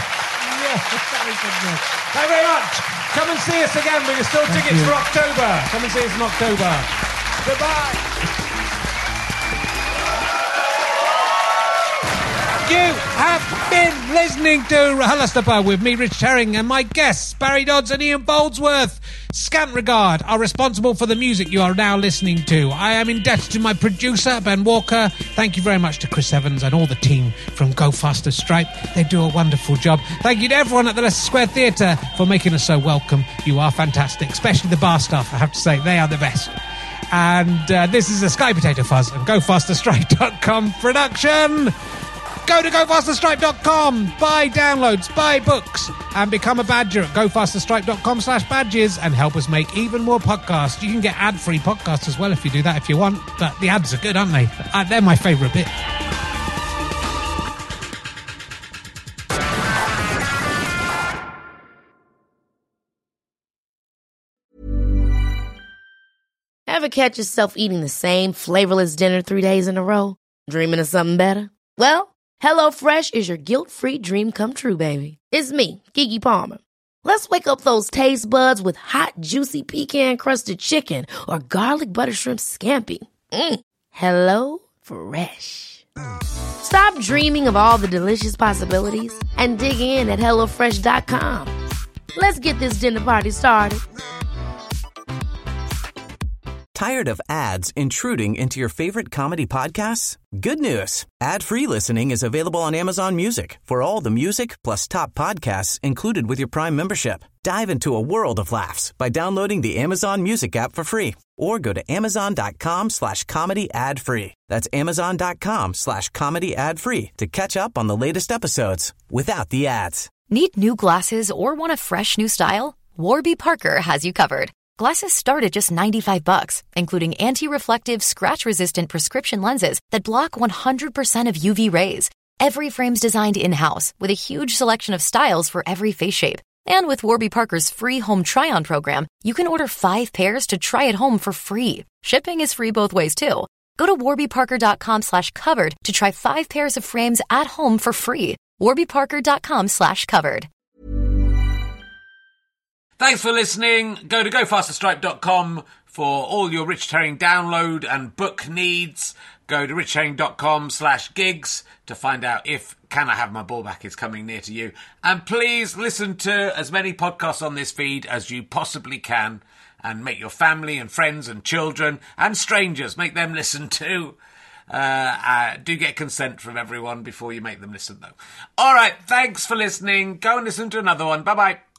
Thank you very much. Come and see us again. We've still tickets for October. Come and see us in October. Goodbye. You have been listening to RHLSTP with me, Rich Herring, and my guests, Barry Dodds and Ian Boldsworth. Scant Regard are responsible for the music you are now listening to. I am indebted to my producer, Ben Walker. Thank you very much to Chris Evans and all the team from Go Faster Stripe. They do a wonderful job. Thank you to everyone at the Leicester Square Theatre for making us so welcome. You are fantastic, especially the bar staff, I have to say. They are the best. And this is a Sky Potato Fuzz and GoFasterStripe.com production. Go to GoFasterStripe.com, buy downloads, buy books, and become a badger at GoFasterStripe.com/badges and help us make even more podcasts. You can get ad-free podcasts as well if you do that if you want, but the ads are good, aren't they? They're my favourite bit. Ever catch yourself eating the same flavorless dinner 3 days in a row? Dreaming of something better? Well, HelloFresh is your guilt-free dream come true, baby. It's me, Keke Palmer. Let's wake up those taste buds with hot, juicy pecan-crusted chicken or garlic butter shrimp scampi. Hello Fresh. Stop dreaming of all the delicious possibilities and dig in at HelloFresh.com. Let's get this dinner party started. Tired of ads intruding into your favorite comedy podcasts? Good news. Ad-free listening is available on Amazon Music for all the music plus top podcasts included with your Prime membership. Dive into a world of laughs by downloading the Amazon Music app for free or go to amazon.com/comedy ad-free. That's amazon.com/comedy ad-free to catch up on the latest episodes without the ads. Need new glasses or want a fresh new style? Warby Parker has you covered. Glasses start at just $95, including anti-reflective, scratch-resistant prescription lenses that block 100% of UV rays. Every frame's designed in-house with a huge selection of styles for every face shape. And with Warby Parker's free home try-on program, you can order 5 pairs to try at home for free. Shipping is free both ways, too. Go to warbyparker.com/covered to try 5 pairs of frames at home for free. warbyparker.com/covered. Thanks for listening. Go to gofasterstripe.com for all your Rich Herring download and book needs. Go to richherring.com/gigs to find out if Can I Have My Ball Back is coming near to you. And please listen to as many podcasts on this feed as you possibly can, and make your family and friends and children and strangers, make them listen too. Do get consent from everyone before you make them listen, though. All right, thanks for listening. Go and listen to another one. Bye-bye.